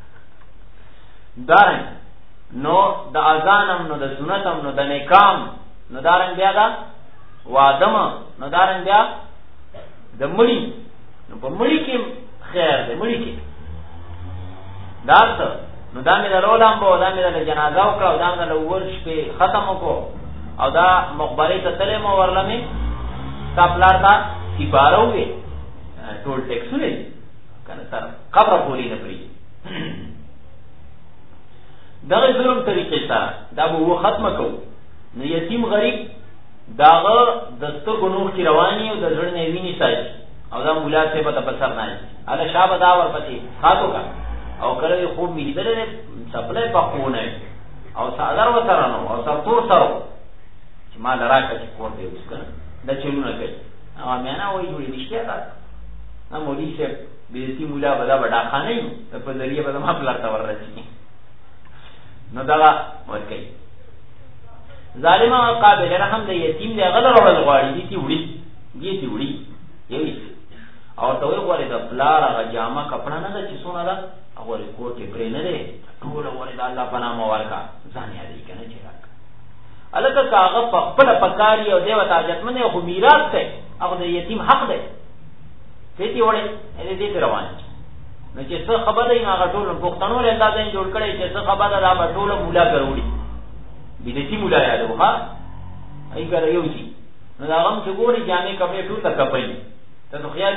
دارن نو د اذانم نو د سنتم نو د نکام نو دارن بیا دا وادم نو دارن بیا د مړی نو په مړی کې خیر ده مړی کې دا څه نو دا مې د رولم به دا مې د جنازه وکړه او دا مې د ور شپې ختم وکړو او دا مخبرې ته تلې مو ورله مې ستا پلار ته سپاره وې ټول ټیکسونه کنه تر قبر پورې نه پرېږدي. دغه ظلم طریقې سره دا به و ختمه کوو. نو یتیم غریب داغه د سترګو نوښ کې رواني او د زړه نه ویني ساتي او دا مولا صاحب ته په سر نه اچي هله شابه دا ورپسې خاطو کا او کله خوب مې لیدلی څپلی پخونه او څادر ورسره نو او سرتور سره چې ما له راکړه چې کور دی اوس که نه دا چلونه کوي او امیانه وایي جوړې رښتیا ده نه مولي صاحب بېعزتي مولا به دا به ډاکخانه وي په ذریعه به زما پلار ته وررسي نو دغه ورکوي. ظالم او قابل رحم د یتیم دی هغه لرول غواړي دي تی وړي دي تی وړي یوي او ته وایي غواړي د پلار هغه جامه کپړه نه ده چې څونه ده هغه کور کې پرې نه دی ټوله غواړي د الله په نامه ورکړه ځان یادوي که نه چې راکړه هلکه که هغه په خپله پکار وي او دی ورته حاجتمند دی خو میراث دی هغه د یتیم حق دی دې تی وړی دې ته روان نو چې څه خبره یې هغه ټول پښتنو له اندازې جوړ کړی چې څه خبره دا به ټوله مولا کروړي بدعتي مولا یادو ها ای ګره یو شي نو دا هم چې ګوري جامې کپړې ټول ته کپړي ته نو خیال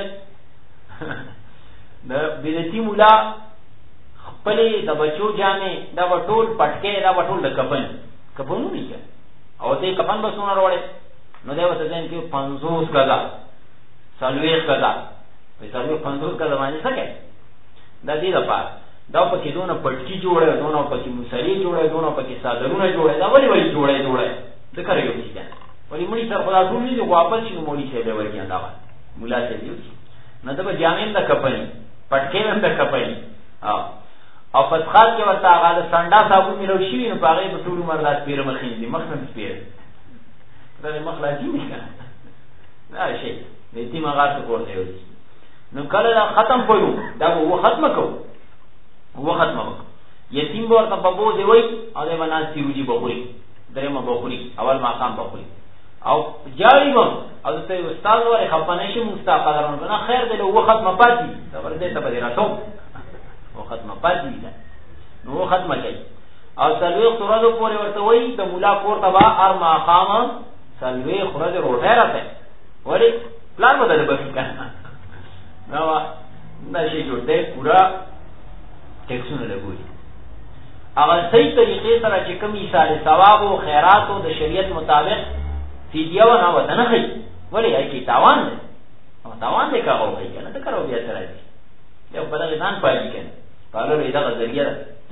د بدعتي مولا خپلې د بچو جامې دا به ټول پټکې دا به ټول د کپن کپنو نه کړي او دې کپن به څونه وروړي نو دی ورته ځین کې پنځوس ګزه څلوېښت ګزه په څلوېښت پنځوس ګزه باندې څه کوي دا دې لپاره دا پکې دونه پټکی جوړه دونه پکې مسلې جوړه دونه پکې صادرونه جوړه دا ولی ولی جوړه جوړه د کړو چې دا ولی مړي سر خدا ټول دې واپس شنو مولي شه دی ورګیا دا مولا شه دی نه دا جامې د کپنی پټکې هم د کپنی او او فتخات کې ورته هغه د سنډا صابون ملو شي نو پاره په ټول عمر داس پیر مخین دي مخ نه پیر دا مخلاصي نه کنه دا شي دې تیمه غاټ کوته وي نو کله ختم پویو دا و ختم کو و ختم کو یتیم ورته په بوزي وای او دې باندې سیروجي بخوري درېمه بخوري اول ماقام بخوري او جاری و او ته استاد وره خپانه شي مستقلرونه نه خیر دې و ختم پاتې دا ورته ته به راټو و ختم پاتې نو و ختم کوي او سلوي خورادو پورې ورته وای د مولا کور تبا ار ماقام سلوي خورادو روټه راته ولی پلان بدل به کنه نو دا شي جوړ دی پورا ټیکسونه لګوي هغه صحیح طریقې سره چې کوم ایثار ثواب او خیرات او د شریعت مطابق فدیه و نه وته نه کوي ولی هي کې تاوان دی او تاوان دی کاغو کوي کنه ته کارو بیا سره دی یو په دغه ځان پاتې کنه په لور یې دغه ذریعہ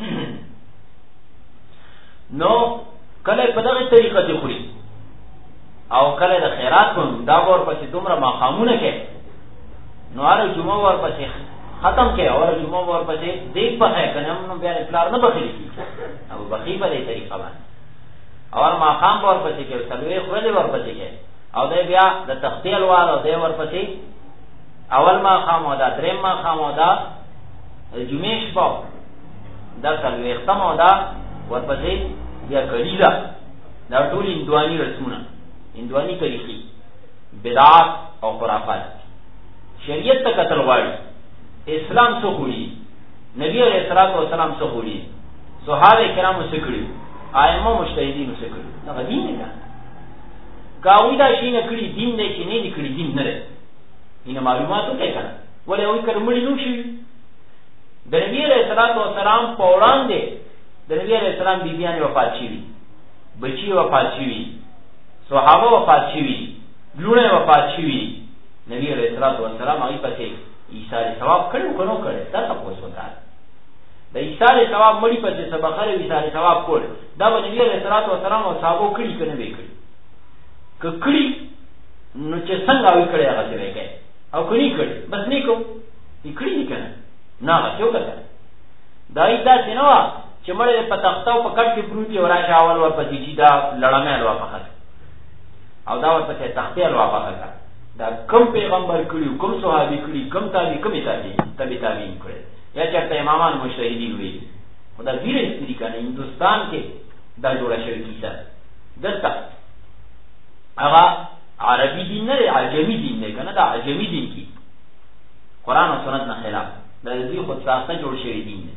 نو کله په دغه طریقه ته خوري او کله د خیرات کوم دا ور پسې دومره ماقامونه کوي نو هر جمعه ور پسې ختم کې اور جمعه ور پسې دیک په ہے کنه نو بیا پلار نه بخیلی کی او بخی په دې طریقه باندې اور ماقام ور پسې کې سلوي خورلې ور پسې کې او دې بیا د تختیل والو دې ور پسې اول ماقام او دا دریم ماقام او دا جمعه شپه دا سلوي ختم او دا ور پسې بیا کړیدا دا ټول اندواني رسمونه اندواني طریقې بدعات او خرافات شریعت ته قتل غواړي اسلام څه خوړي نبی علیہ الصلوۃ والسلام څه خوړي صحابه کرامو څه کړی ائمه مجتهدین څه کړی دا دین نه کاوی دا شي نه کړی دین نه چې نه کړی دین نه لري اینه معلوماتو کې کنه ولې وې کړمړي نو شي د نبی علیہ الصلوۃ والسلام په وړاندې د نبی علیہ السلام بیبيان وفات شي بچي وفات شي صحابه وفات شي لونه وفات شي نبی علیہ الصلوۃ والسلام هغه پسې ایثار ثواب کړو کنو کړي دا تاسو وکړه د ایثار ثواب مړي پسې سبخره ایثار ثواب کول دا نبی علیہ الصلوۃ والسلام او صحابه کړي کنه به کړي کړي نو چې څنګه وی کړي هغه څه وکړي او کړي کړي بس نه کو یې کړي کنه نه هغه وکړه دا ایدا څنګه چې مړې په تختو په کټ کې پروتي ورا شاول ور پسې چې دا لړمه الوا پخت او دا ور پسې تختې الوا پخت دا کم پیغمبر کړي کوم صحابي کړي کوم تابعی کوم تابعی تابعی تابعین کړي یا چرته امامان مجتهدین وي خدا ویره استری کنه هندستان کې دا جوړه شوی کیسه دلته هغه عربي دین نه عجمی دین نه کنه دا عجمی دین کی قرآن او سنت نه خلاف دا دې خود ساسته جوړ شوی دین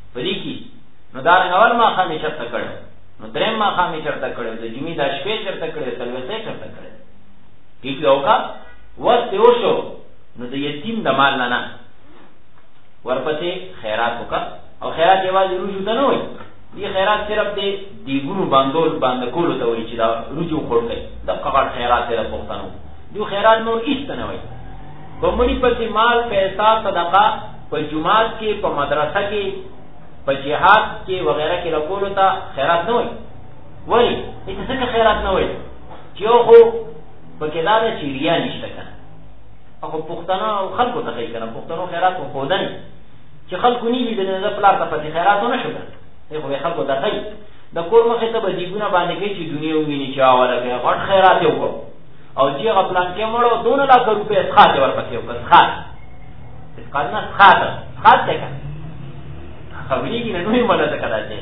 په دې کې نو دا اول ما خامې چرته کړو نو دریم ما خامې چرته کړو د جمعې د شپې چرته کړو تلوسه چرته کړو ټیک یو کا وخت یو شو نو د یتیم د مال نه نه ورپسې خیرات وکړه او خیرات یوازې روجو ته نه وایي دی خیرات صرف دی دیګونو باندول باندې کولو ته وایي چې دا روجو خور کوي د قغړ خیرات دی د پښتنو دی خیرات نور هیڅ نه وایي په مړي پسې مال پیسې صدقه په جمعات کې په مدرسه کې په جهاد کې وغیرہ کې راکولو ته خیرات نه وایي وایي هیڅ څه خیرات نه وایي چې خو په کې دا چې ریا نشته کنه او پښتنو خلکو ته کوي کنه پښتنو خیرات خو خودن چې خلکو نیلی د نه پلار ته پسې خیرات نه شو کنه خو خلکو ته کوي د کور مخې ته به دیګونه باندې کوي چې دنیا وویني چې اوله کوي غټ خیرات یو کو او چې غپلان کې مړو دون لاکھ روپے ښاته ورپسې یو کړ ښات قانون ښات ښات څه خبرېږي نه نوې مله څه کړه چې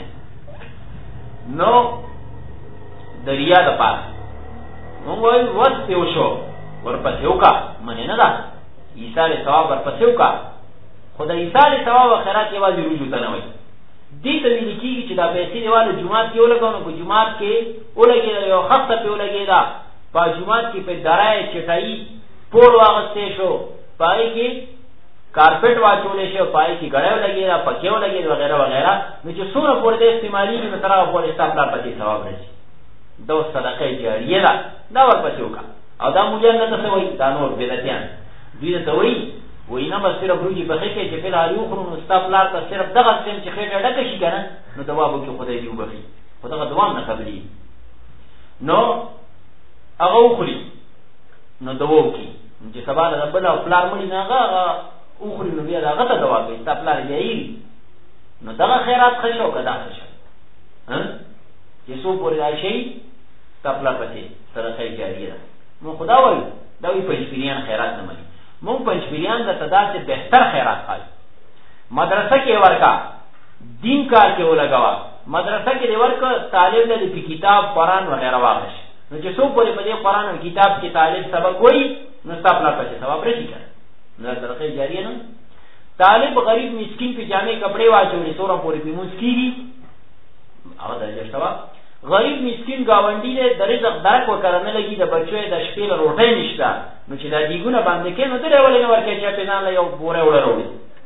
نو دریا د پاس نو وای وخت یو شو ورپسې وکا منه نه ده عیسی علیه ثواب ورپسې وکا خدای عیسی علیه ثواب او خیرات یوازې رجوع ته نه وای دې ته ویل کېږي چې دا پیسې دیواله جمعات کې ولګاو نو په جمعات کې ولګي یو خفته په ولګي دا په جمعات کې په درای چټای پور واغستې شو پای کې کارپټ واچولې شو پای کې غړیو لګي دا پکېو لګي وغیرہ وغیرہ نو چې څومره پور دې استعمالي نو تر هغه پورې حساب لا پاتې ثواب راځي دا صدقه جاریه ده دا ورپسې وکړه او دا مولان نه څه وایي دا نور بدعتيان دوی ته وایي وای نه بس صرف روجي په خېټه کې په لاري خورو نو استغفار ته صرف دغه سم چې خېټه ډکه شي کنه نو دوابو کې خدای دی وبخي خدای دوام نه قبلي نو هغه خوري نو دوو کې چې سبا د بل او پلار مړي نه هغه خوري نو بیا هغه ته دوا کوي تا پلار دی نو دغه خیرات خشو کدا خشو ها چې څو پورې راشي تا پلار پته صدقه جاریه ده نو خدا وایي دا وی پنځپیریان خیرات نه مانی مونږ پنځپیریان د تدا سے بهتر خیرات خای مدرسه کې ورکا دین کار کې ولګوا مدرسه کې ورکا طالب له کتاب قرآن وغیرہ واغش نو چې څو پورې په دې قرآن او کتاب کې طالب سبق وایي نو تا پلار پته ثواب راشي کنه نو صدقه جاریه نه طالب غریب مسکین په جامې کپڑے واچولې سورہ پورې په مونږ کیږي او دا جشتوا غریب مسکین گاونډي له درځق درک وکړنه لګي د بچوي د شپې له روټۍ نشته نو چې دا دیګونه باندې کې نو درې ولې نه ورکې چې په ناله یو پوره وړه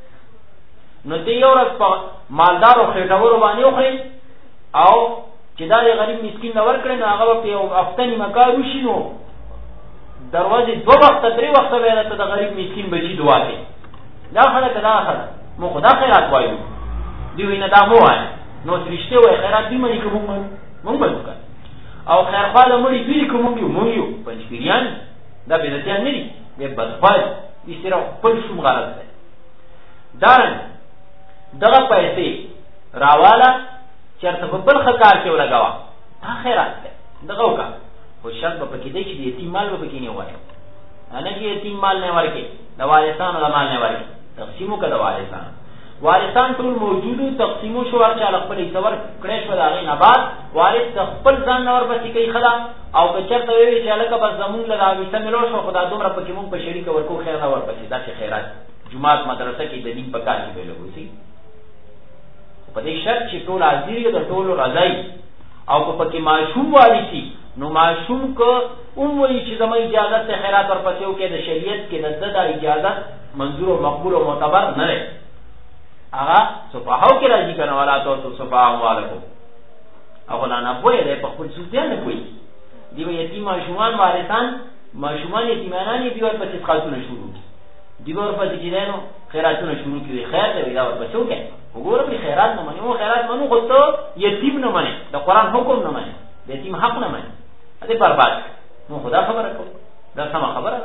نو دی یو ورځ په مالدار او خېټورو باندې وخی او چې دا غریب مسکین نو ورکړي نو هغه په یو افتنی مکارو شینو دروازه دوه وخت درې وخت به د غریب مسکین بچی دعا کوي دا خلک دا خلک مو خدا خیرات وایو دی وینه دا مو وای نو رښتیا وای خیرات دی مې کوم مونږ به وکړو او خیر خواله مړي دوی کوم یو مونږ یو پنځپیریان دا به دته نه دي د بدفال دي سره په شوم غلط ده دارن دغه پیسې راواله چرته په بل خکار کې ولګاوه دا خیرات ده دغه وکړه خو شرط په کې دی چې یتیم مال به کې نه وایي انا چې یتیم مال نه ورکې د وارثانو د مال نه ورکې تقسیمو کړه وارثان وارثان ټول موجودو تقسیمو شو ورچا خپل ایثور کړي شو دا غي نه بعد وارث خپل ځان نور بچی کوي خلا او که چرته وی چې الکه بس زمون له راوي سملو شو خدا دومره پکې مونږ په شریک ورکو خیر نه ورپسې دا چې خیرات جمعات مدرسه کې د دین په کار کې ویلوسی په دې شرط چې ټول حاضر د ټول راځي او په کې معشوم والی شي نو معشوم کو اون وی چې زموږ اجازه ته خیرات ورپسې وکړي د شریعت کې د د اجازه منظور او مقبول او معتبر نه لري هغه صفاحو کې راځي کنه ولا تو صفاحو علیکم هغه نه پوهه ده په خپل څه نه پوهه دی یتیم ماشومان وارثان ماشومان یتیمانان دی ور په خاطر شروع دی ور په دې نه خیراتونه شروع کړي خیر دی دا ور په څو کې وګوره په خیرات نه منو خیرات منو خو ته یتیم نه منې د قران حکم نه منې د یتیم حق نه منې دې برباد نو خدا خبره کو دا سم خبره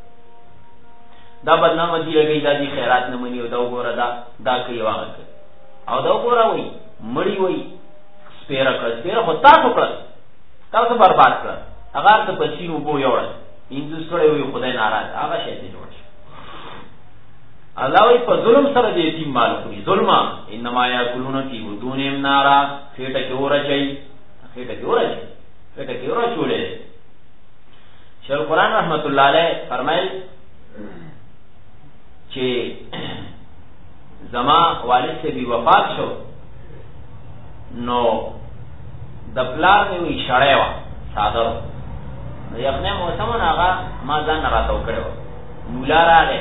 دا بدنامه دی لګي دا دي خیرات نه مني او دا وګوره دا دا کوي واغ او دا وګوره وای مړی وای سپیره کړ سپیره خو تاسو کړ تاسو برباد کړ هغه ته پسینو بو یوړ هندوستړی وي خدای ناراض هغه شی دی جوړ الله وی په ظلم سره دې یتیم مال کوي ظلما انما یاکلون فی بطونهم نارا خېټه کې ورچي خېټه کې ورچي خېټه کې ورچولې شیخ قرآن رحمت الله علیه فرمایي چې زما والد سے بی وفات شو نو د پلار مې وی شړې وا صادر یخنه موسم هغه ما ځان راتاو کړو مولا راغی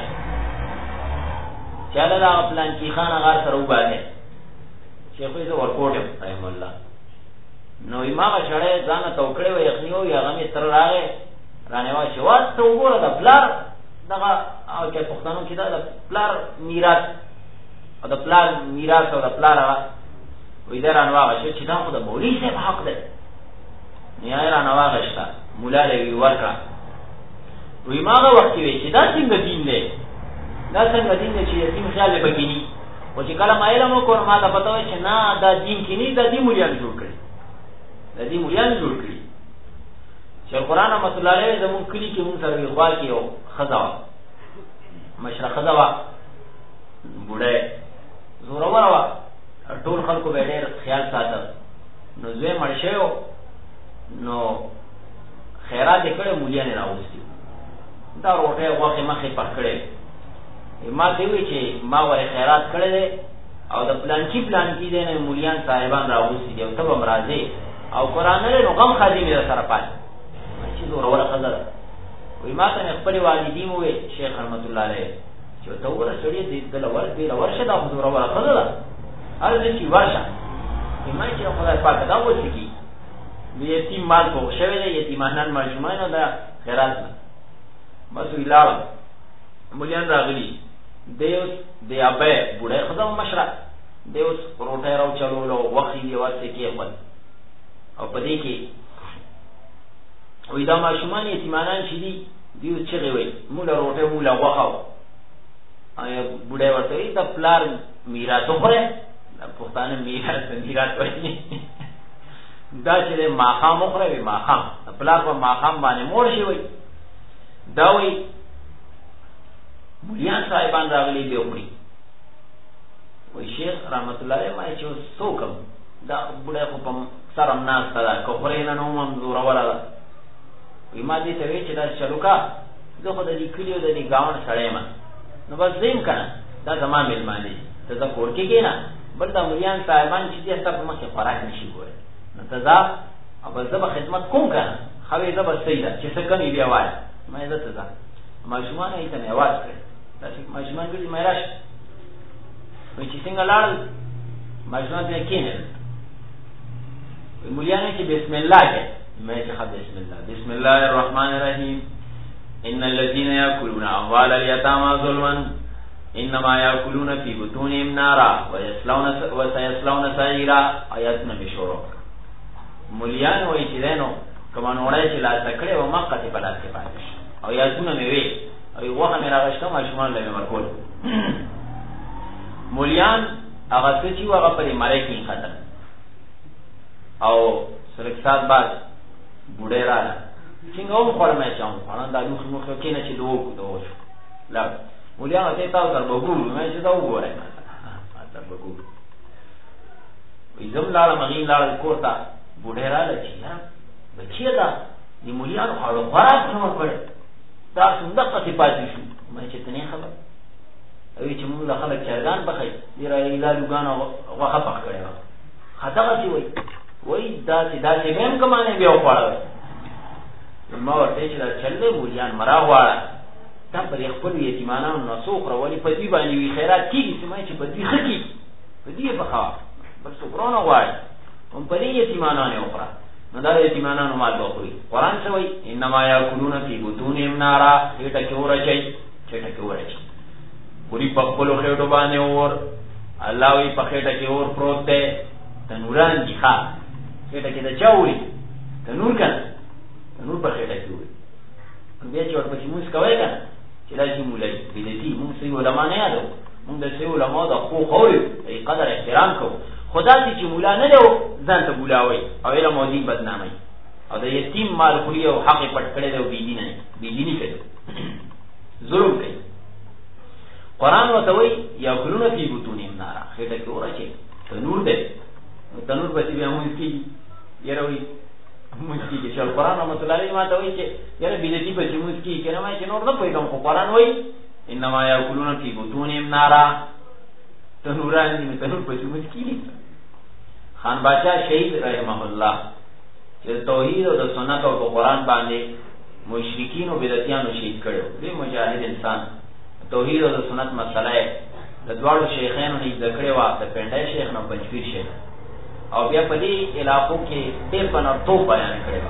چاله دا پلان کی خان هغه سره وباله شیخ یې ورکوټ رحم الله نو ما شړې ځان ته وکړو یخنیو یا غمې تر راغی رانه وا چې واسطه وګوره د پلار دغه او چې پښتنو کې دا د پلار میراث او د پلار میراث او د پلار وې دا رانه واغ چې دا خو د مولوی صاحب حق ده نه یې رانه واغشتا مولا لوي ورکا وې ماغه وخت وی چې دا څنګه دین دی دا څنګه دین دی چې یتیم خیال به بګینی او چې کله ما علم وکړ ما ته پته و چې نه دا دین کې نه دا دی مولیان جوړ کړی دا دی مولیان جوړ کړی چې قرآن رحمت الله علیه زمون کلی کې مون سره وی خوا کې یو خزا مشره خزا وا بوډه زوره وروا ټول خلکو به ډېر خیال ساتل نو زوی مړ شوی نو خیرات یې کړی مولیانې راوستي دا روټۍ غوښې مخې پخ کړی ما ته وی چې ما ورې خیرات کړی دی او د پلانچي پلانچي دی نه مولیان صاحبان راوستي دي او ته به هم راځې او قرآن لرې نو غم خادي مې در سره پاتې چې زوروره ښځه ده وایي ما ته مې خپلې والدین وویل شیخ رحمت الله علیه چې ورته وګوره سړي دله ورشه دا خو زوروره ښځه ده هر ځای چې ورشه ما چې خدای پاک دا وڅ کی د یتیم مال په شوی دی یتیمانان ماشومان دا خیرات نه بس ویلاړ مولیان راغلي دیوس دی ابه بوډه خدای مشره دیوس روټه راو چلولو وخی دی ورته کې خپل او پدې کې وې دا ماشومان یتیمانان شې دي دیو چې وي مولا روټه مولا وخاو آیا بوډه ورته دا پلار میراث خوره پښتانه میراث میراث وایي دا چې ماخام خوره وي ماخام پلار په ماخام باندې مور شي وي دا وي مولیان صاحبان راغلي دی وړي وای شیخ رحمت الله علیه ما چې څوکم دا بوډه په پم سرم ناس تا کو خوري نه نو منظور ولا وي ما دې ته وی چې دا چلوکا زه خو د دې کلیو د دې گاون سړی ما نو بس زم کنه دا زما ملمانه ته دا کور کې کېنا بل دا مولیان صاحبان چې دې تاسو مخه خوراک نشي ګوره نو ته دا او زه به خدمت کوم کنه خو زه به سیدا چې څنګه می بیا وای ما زه ته دا ماشومان یې ته आवाज کړ دا چې ماشومان ګل مې راش وای چې څنګه لاړ ماشومان دې کېنه مولیان چې بسم الله کې مې چې خد بسم الله بسم الله الرحمن الرحیم ان الذين ياكلون اموال اليتامى ظلما انما ياكلون في بطونهم نارا ويصلون وسيصلون سعيرا آیاتونه بشورو مولیان وای چې دینو کما نوړای چې لا تکړه او مقه په لاس کې پاتې او آیاتونه مې وی او وغه مې راغشته ماشومان له ورکول مولیان هغه چې هغه پرې مړی کې خطر او سرکسات بعد بوډه را څنګه و خورمه چاو فلان دا نو خو کې نه چې دوه دوه لا مولیان ته تاسو تر بګور مې چې دا وګورئ ما تر بګور وې زم لاړ مغین لاړ کوړه بوډه را لچې نه بچی دا دی مولیان خاله خراب څنګه کړ دا څنګه پاتې پاتې شو مې چې تنه خبر اوی چې موږ خلک چرګان بخای دی را ایلا لګان واخه پخ کړي خطا شي وای وای دا چې دا چې هم کمانه بیا وړل ما ورته چې دا چلې مولیان مرا واړه دا پر خپل یتیمانو نسوخ را ولی په دې باندې وی خیرات کیږي چې مې چې په دې خکی په دې بخا بس سپرونه وای هم په دې یتیمانو نه وکړه نو دا یتیمانو مال بخوري قران څه وای انما یاکلون فی بطونهم نارا هټه کې ورچي چټه کې ورچي پوری په خپل خېټو باندې اور الله وی په خېټه کې اور پروت دی تنوران دي ښا خېټه کې دا چاوي تنور کنه تنور په خېټه کې وي بیا چې ورپسې موږ کوي کنه چې دا چې مولای بدتي موږ سي علماء نه یادو موږ د سي علماء د خو خوري ای قدر احترام کو خدا دې چې مولا نه له ځان ته بولاوي او علم او دین بدنامي او د یتیم مال خوري او حق پټ کړي دی بي دي نه بي دي نه کوي ظلم کوي قرآن وتوي یاکلون فی بطونهم نارا خېټه کې ورچې تنور دی تنور په دې بیا موږ کې یروي موږ کې چې قرآن رحمت الله علیه ما ته وایي چې یاره بدعتي په چې موږ کې کنه ما چې نور نه پېږم خو قرآن وایي انما یاکلون فی بطونهم نارا تنوران دي تنور په جمعه کې خان بادشاہ شهید رحمه الله چې توحید او د سنت او د قران باندې مشرکین او بدعتیانو شهید کړو. دې مجاهد انسان توحید او د سنت مسله د دوړو شیخانو نه ذکر وا د پندای شیخ نو پنځپیر شیخ او بیا په دې علاقو کې تیر پنه تو بیان کړو.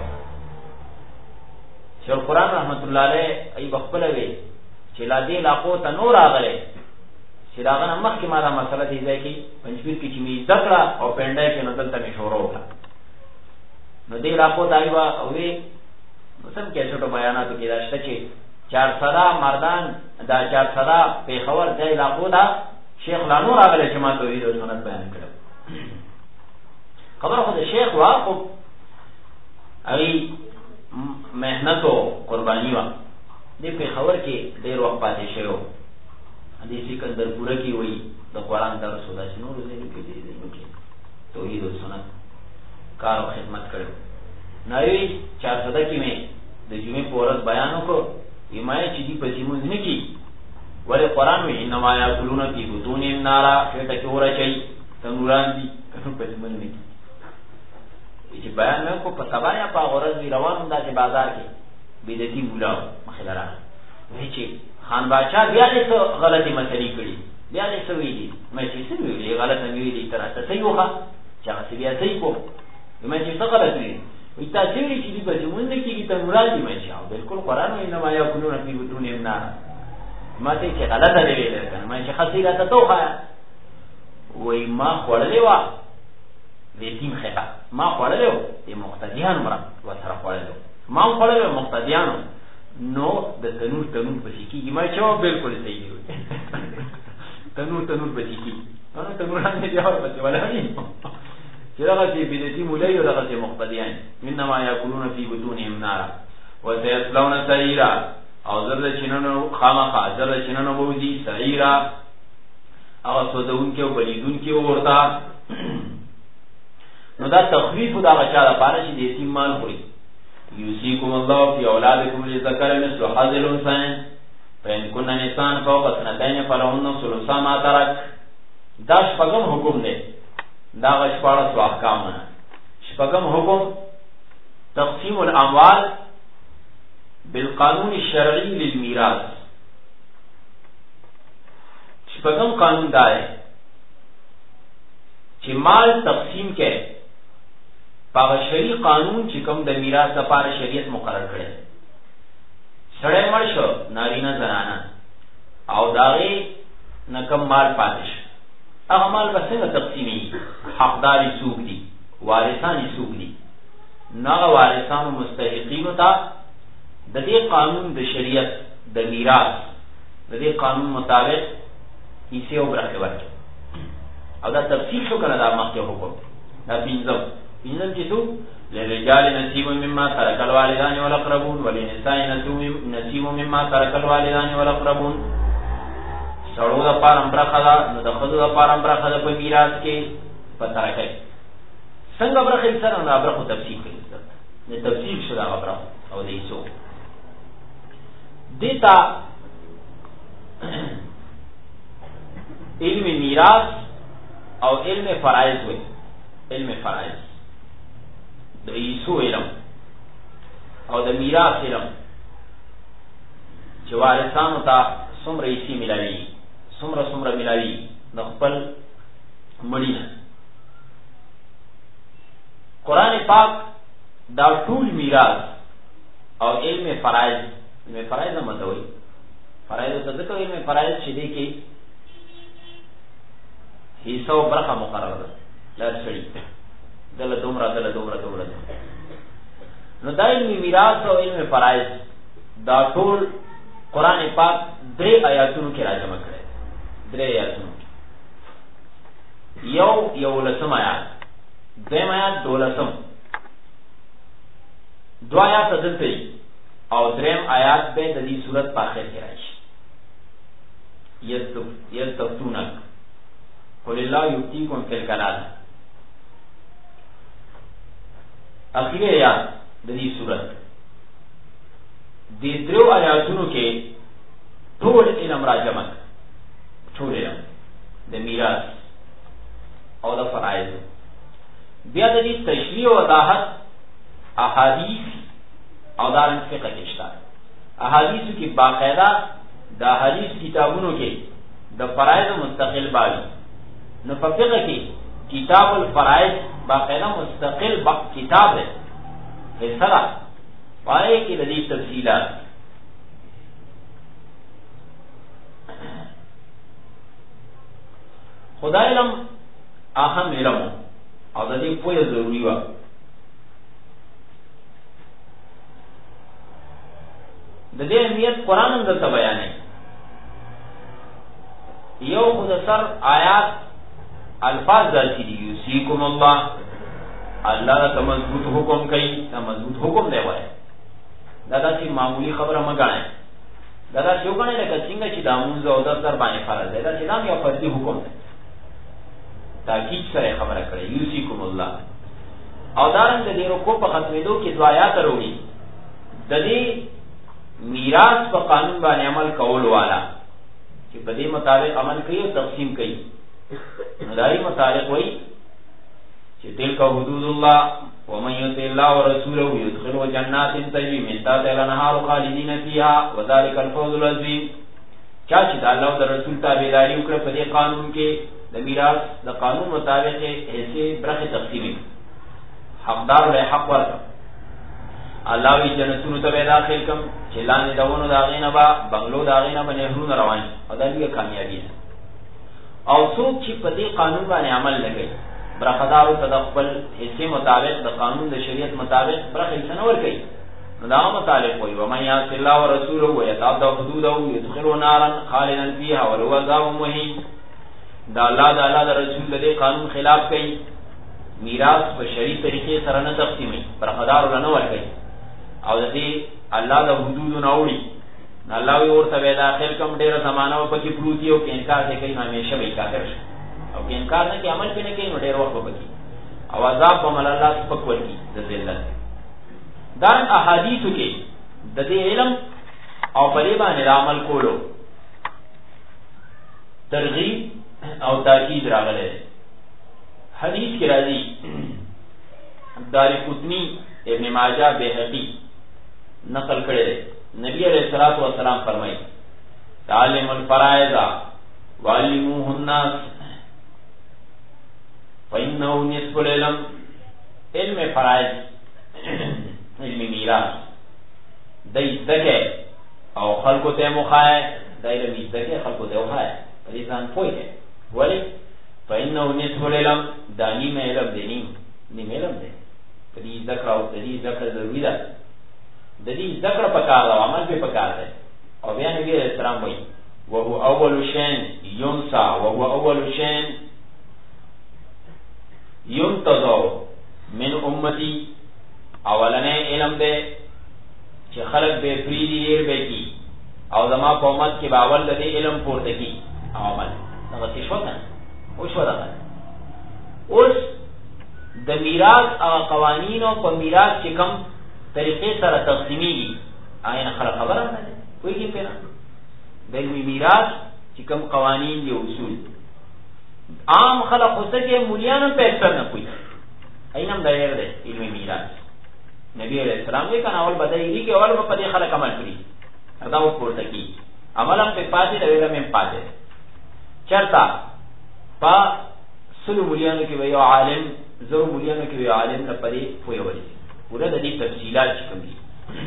شیخ قران رحمت الله علیه ای بخپل وی چې لا دې علاقو ته نور راغله چې داغه مخکې ما دا مسله دی ځکه پنځپیر کې چې می ذکر او پندای کې نو دلته می شروع وکړه نو دې علاقو دایوا او وی سم کې څه بیاناتو کې راځي چې چار صدا مردان دا چار صدا په خبر ځای علاقو دا شیخ لانو راغله چې ما توحید او سنت بیان کړو. خبره خو د شیخ واقو ای مهنت او قربانی وا دې په خبر کې ډېر وخت پاتې شوی دې سکندر پوره کې وای د قران درس ودا چې نور زه نه پېږی نو کې توحید او سنت کار او خدمت کړو. نوې چار صدا کې مې د جمعې پورز بیان وکړو ایمای چې دې په سیمون نه کې ولې قران وی انما یاکلون فی بطونهم نارا کته کې ورچي تنوران دي په سیمون نه کې چې بیان مې کو په سبا یا په غرض دی روان دا چې بازار کې بدعتي مولا مخدرا وی چې خان بادشاہ بیا دې څه غلطي مسلې کړې بیا دې څه ویلي مې چې څه ویلي غلطه ویلي تر څه صحیح وخه چې هغه بیا صحیح کو مې چې څه غلط ویلي وی تاسو ویلي چې دې په سیمون نه کې تنوران دي مې چې بالکل قران وی انما یاکلون فی بطونهم نارا ما ته چې غلطه دی ویل کنه مې چې خاصه راته توخه وای ما خورلې وا ویتیم خطا ما خورلې و دې مقتدیان مرا و سره خورلې ما خورلې مقتدیان نو د تنور تنور په شکی ما چې بالکل صحیح دی تنور تنور په شکی انا تنور باندې دی اور په ولا نه چې هغه چې بدعتي مولای او هغه مقتدیان انما یاکلون فی بطونهم نارا وسيصلون سعیرا او زرد چینانو خامخا زرد چینانو بوزی سعیرا او سودون کې او بلیدون کې ورتا نو دا تخفیف دا غچا دا پاره چې د یتیم مال خوري. یوسیکم الله فی اولادکم للذکر مثل حظ الانثیین فإن كن نساء فوق اثنتین فلهن ثلث ما ترک. دا شپږم حکم دی دا غشپاړه سو احکامونه. شپږم حکم تقسیم الاموال بالقانون الشرعی للمیراث. شپږم قانون دا دی چې مال تقسیم کې په شرعي قانون چې کوم د میراث لپاره شریعت مقرر کړي. سړی مړ شو نارینه زنانه او داغه نکم مال پاتې شو هغه مال به څنګه تقسیمي حقداري څوک دي وارثان څوک دي ناغه وارثانو مستحقینو ته د دې قانون د شریعت د میراث د دې قانون مطابق حصے او برخه ورکړي او دا تفصیل شو کنه دا مخکې حکم دا پینځم پینځم چې تو للرجال نصیب مما ترک الوالدان والاقربون وللنساء نصیب مما ترک الوالدان والاقربون. سړو د پاره برخه ده نو د خدو د پاره برخه ده په میراث کې په ترکه څنګه برخه سره نو برخه تفصیل کړي نه تفصیل شو دا برخه او دې سو دیتا علم میراث او علم فرائض وي. علم فرائض د ایسو علم او د میراث علم چې وارثانو ته څومره ایسی ملاوي څومره څومره ملاوي د خپل مړینه. قرآن پاک دا ټول میراث او علم فرائض علم فرائض هم متوي فرائض ته ځکه علم فرائض چې دی کې حصہ او برخه مقرره ده لا سړي دله دومره دله دومره دومره نو دا علم میراث او علم فرائض دا ټول قرآن پاک درې آیاتونو کې راجمع کړي. درې آیاتونو یو یو لسم آیات دویم آیات دولسم دو آیات دلته او دریم آیات به د دې صورت په اخر کې راشي. یستفتونک قل الله یفتیکم فی الکلالہ اخیری آیات د دې صورت د درو آیاتونو کې ټول علم را جمع ټول علم د میراث او د فرایض. بیا د دې تشریح او وضاحت احادیث او دارن فقه کې شته. احادیثو کې باقاعده د احادیث کتابونو کې د فرایض مستقل بابي، نو په فقه کې کتاب الفرائض باقاعده مستقل کتاب ہے، حصہ ده پای کې د دې تفصیلات. خدای علم اهم علم او د دې پوهه ضروری و. د دې اهمیت قرآن هم درته بیانوي. یو خود سر آیات الفاظ ذاتی دی، یوسیکم اللہ، اللہ دا مضبوط حکم کئی، دا مضبوط حکم دے وائے. دادا سی معمولی خبر مگانے، دادا سی اوگانے لکا چنگا چی دامونز او در در بانے فرض دے، دا چی دام یا فرضی حکم دے، تاکیج سر خبر کرے یوسیکم اللہ. او دارن دا دے رکو پا ختمی دو کی دعایات روگی، دا دے میراث پا قانون بانے عمل کول والا کہ بدے مطابق عمل کئی و تقسیم کئی. نداری مطابق وئی کہ تلک حدود اللہ ومن یطع اللہ ورسولہ یدخلہ جنات تجری من تحتہا الانہار خالدین فیہا وذلک الفوز العظیم. کیا چیتا اللہ و رسول تابعداری وکړه په دې قانون کې د میراث د قانون مطابق ایسے برخه تقسیمی حقدار له حق ورکړه. الله وی جنتونو ته داخل کم چې لاندې داونو داغینه با بنگلو داغینه باندې نهرونه روان او دا لویه کامیابی ده. او څوک چې په دې قانون باندې عمل لګي برخدارو ته د خپل حصے مطابق د قانون د شریعت مطابق برخه یې نه ورکړي، نو دا مطالب وي ومن یعص الله ورسوله ويتعدى حدوده يدخله نارا خالدا فيها وله عذاب مهين. دا الله د الله د رسول د قانون خلاف کوي، میراث په شریعت طریقې سره نه تقسیمي، برخدارو نه ورکړي او د دې الله د حدود نه وړي. الله وی ورته به داخل کم ډیر زمانہ په کې پروتي او کې انکار نه کوي همیشه به کافر شي، او کې انکار نه کوي عمل نه کوي نو ډیر وخت وکړي او عذاب په مل الله سپک ورکی د ذلت. دا احادیثو کې د دې علم او پرې باندې عمل کولو ترغیب او تاکید راغلی. حدیث کې راځي دارقطنی ابن ماجه بهقی نقل کړی دی، نبی علیہ الصلوۃ والسلام فرمائی تعلم الفرائض وعلموه الناس فإنه نصف العلم. علم فرائض علم میراث دای دغه او خلقو ته مخای دای علم دغه خلقو ته وخای پرې ځان پوهه ولی فإنه نصف العلم دانی مې علم دی نیم نیم علم دی پرې ذکر او دې ذکر ضروری ده، د دې ذکر پکار او عمل به پکار دی. او بیا نبی علیہ السلام وایي وهو اول شین ينسى وهو اول شین ينتظر من امتی. اولنې علم دی چې خلق به فریدي هیر به کی او زما په امت کې باول د دې علم پورته کی عمل هغه څه شو کنه او شو ده. اوس د میراث او قوانینو په میراث کې کم طریقې سره تقسیمیږي آینه خلق خبره نه کوي پیرا د میراث چې کوم قوانین دي اصول عام خلق اوسه مولیانو په اکثر نه کوي اینم دایر دی علم میراث. نبی علیہ السلام یې کنه اول بدایي کې اول په دې خلق عمل کړی دا و پورته کی عمل هم په پاتې دی ویل مې پاتې چرتا په سلو مولیانو کې ویو عالم زو مولیانو کې ویو عالم نه پدې پوي وایي ورته د دې تفصیلات کوم دي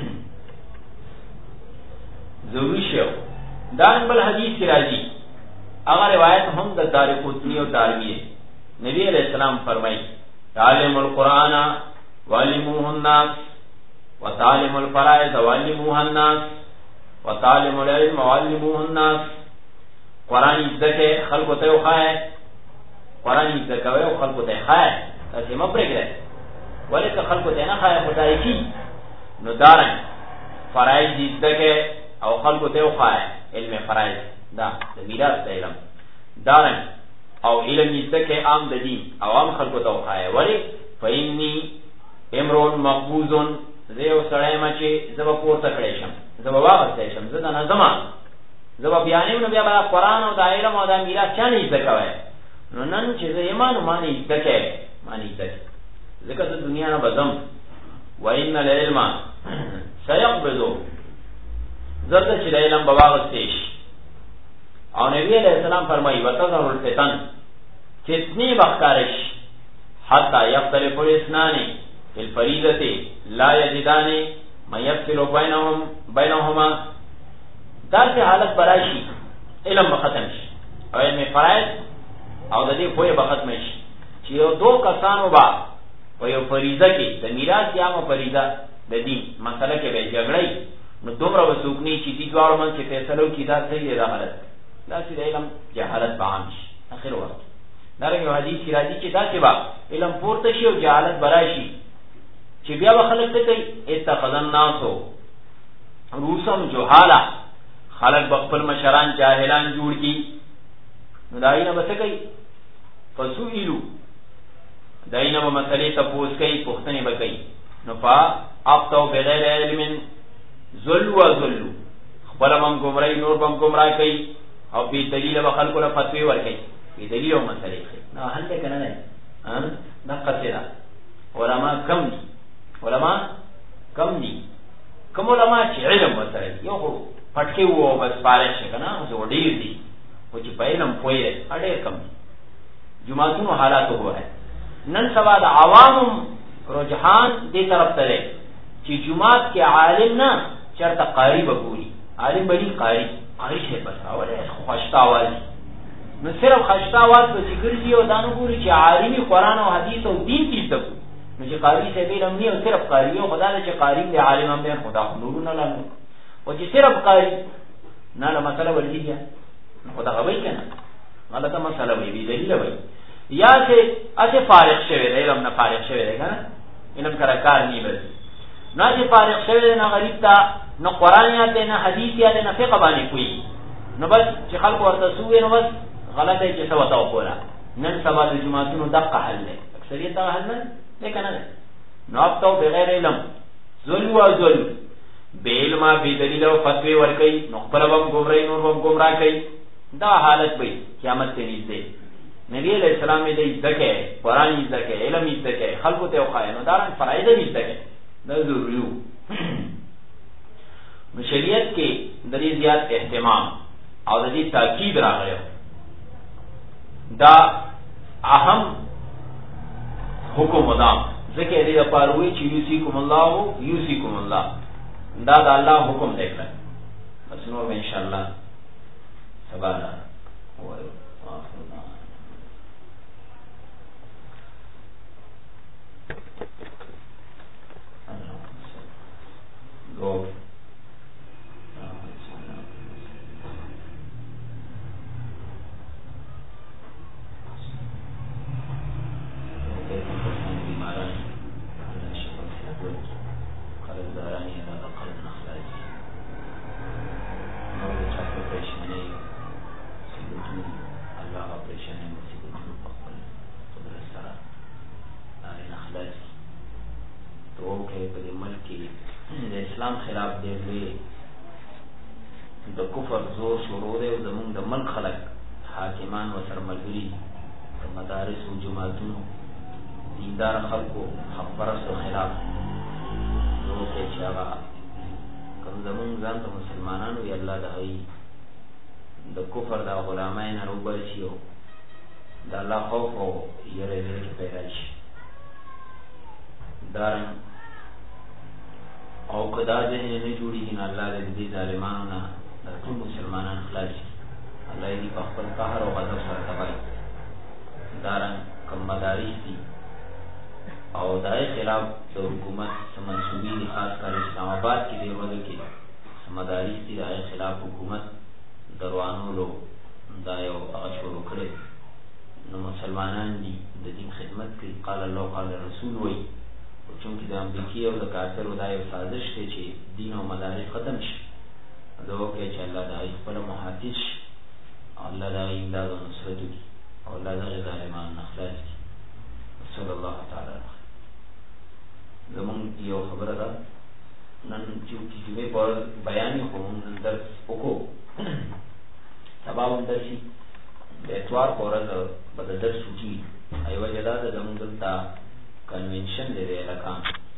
ضروري شو. دا بل حدیث کی راځي هغه روایت هم د دارقطنی او دارمی. نبی علیہ السلام فرمایي تعلم القرآن وعلموه الناس وتعلم الفرائض وعلموها الناس وتعلم العلم وعلموه الناس. قرآن ذکر خلق ته وخای قرآن ذکر او خلق ته خای تاسو مپرګره ولکه خلق ته نه خای خدای کی نو دارن فرائض ذکر او خلق ته وخای علم فرائض دا د میراث علم دارن او علم ذکر عام د دین او عام خلق ته وخای ولی فإني امرون مقبوضون زه یو سړی ما چې زه به پورته کړی شم زه به واغستی شم زه د نظمه زبا بیانیم نو بیا با قرآن او دا علم او دا میراث چا نه زده کوي نو نن چې زه ایمان مانی زده کوي مانی زده ځکه د دنیا نه بزم وان العلم سيقبض زرد چې علم بواغستېش او نبی علیہ السلام فرمایي وتظهر الفتن فتنی بخکارش حتی یختلف الاثنان فی الفریضة لا یجدان من یفصل بینهم بینهما داسې حالت براشي علم به ختم شي او علم فرائض او د دې پوهه به ختم شي چې یو دو کسانو با په یو فریضه کې د میراث یا مو فریضه د دین مسله کې به جګړې نو دومره وسوکني چې دې دوه من چې فیصلو کې دا صحیح دی حالت دا چې علم جهالت عام شي اخر وخت دا یو حدیث کې راځي چې دا چې با علم پورته شي او جهالت براشي چې بیا به خلک ته کوي اتخذ الناس روسم جهالا خلق بخپل مشران جاهلان جوړ کی نو داینه به څه کوي فسئلو داینه به مسلې ته پوښتنه کوي پوښتنه به کوي نو فا افتو بغیر علم ذل و ذل خپل هم گمراهی نور هم گمراه کوي او په دلیل به خلکو له فتوی ورکوي په دلیل او مسلې نو حل ته کنه نه ها دا قصیدا علما کم دي علما کم دي کوم علما چې علم ورته یو پټکی وو بس پاره شي کنه او ډیر دي او چې پېلم پوي اړې کم جمعهونو حالات وګوره نن سبا د عوامو رجحان دې طرف ته دی چې جمعات کې عالم نه چرته قاری بګوري عالم بلی قاری قاری شه بس اوله خوشتا आवाज نو صرف خوشتا आवाज په ذکر دی او دانو ګوري چې عالمي قران او حديث او دین کې څه نو چې قاری شه به لمني او صرف قاری او خدای چې قاری دی عالم هم به خدا نور نه لاله او چې صرف قاری نه له مسله ورګیږي خدا غوي کنه غلطه مسله وي دی دلیل وي یا چې اته فارغ شوی دی علم نه فارغ شوی دی کنه علم کرا کار نی بس نه چې فارغ شوی دی نه غریب تا نو قران یا نه حدیث یا نه فقه باندې کوي نو بس چې خلق ورته سوې نو بس غلطه چې سوا تا وکړه نن سبا د جمعهونو دقه حل دی اکثریت دا حل نه دی کنه نو اب تو بغیر علم ذل و ذل به علم به دلیل او فتوی ور کوي نو خپل هم گمراه نور هم گمراه کوي دا حالت به قیامت ته نږدې نبی علیہ السلام دې ذکر قرآن دې ذکر علم دې ذکر خلق ته وخایي نو دارن فرایض دې ذکر دا ضروري نو شریعت کې د دې زیات اهتمام او د دې تاکید راغلی دا اهم حکم ودا ذکر دې لپاره وی چې یوسیکم الله یوسیکم الله دا د الله حکم دی کړه بس نو ان شاء الله سبا وایو Go. اسلام خلاف دی وی د کفر زور شروع دی او زمونږ د ملک خلک حاکمان و سرملګري د مدارس او جماعتونو دیندار خلکو حق پرستو خلاف نو کې چې هغه کوم زمونږ ځان ته مسلمانانو وی الله د هغوی د کفر د غلامۍ نه روباسي او د الله خوف او یره زړه کې پیدا شي دارن او کدا ذهن نه جوړیږي نه الله دې ظالمانو نه ټول مسلمانان خلاص الله دې په خپل قهر او غضب سره تباہي دارن کوم مدارس دي او دای خلاف د حکومت منسوبي دي خاص کر اسلام آباد کې دی ورته کې مدارس دي دای خلاف حکومت دروانو لو دا یو هغه شروع کړی نو مسلمانان دي د دین خدمت کوي قال الله قال رسول وي چونکه د امریکای او د کافرو دا یو سازش دی چې دین او مدارس ختم شي دا وکړي چې الله دا خپل محافظ الله دا امداد او نصرت کوي او الله دا ظالمان نخلاص کوي صلی الله تعالی زمون یو خبره ده نن چې چې په بیان کوم نن درس وکړو بم درشي د اتوار پورز به د درس وکي ایوه جدا د زمونږ دلته کنونشن دی دی لکه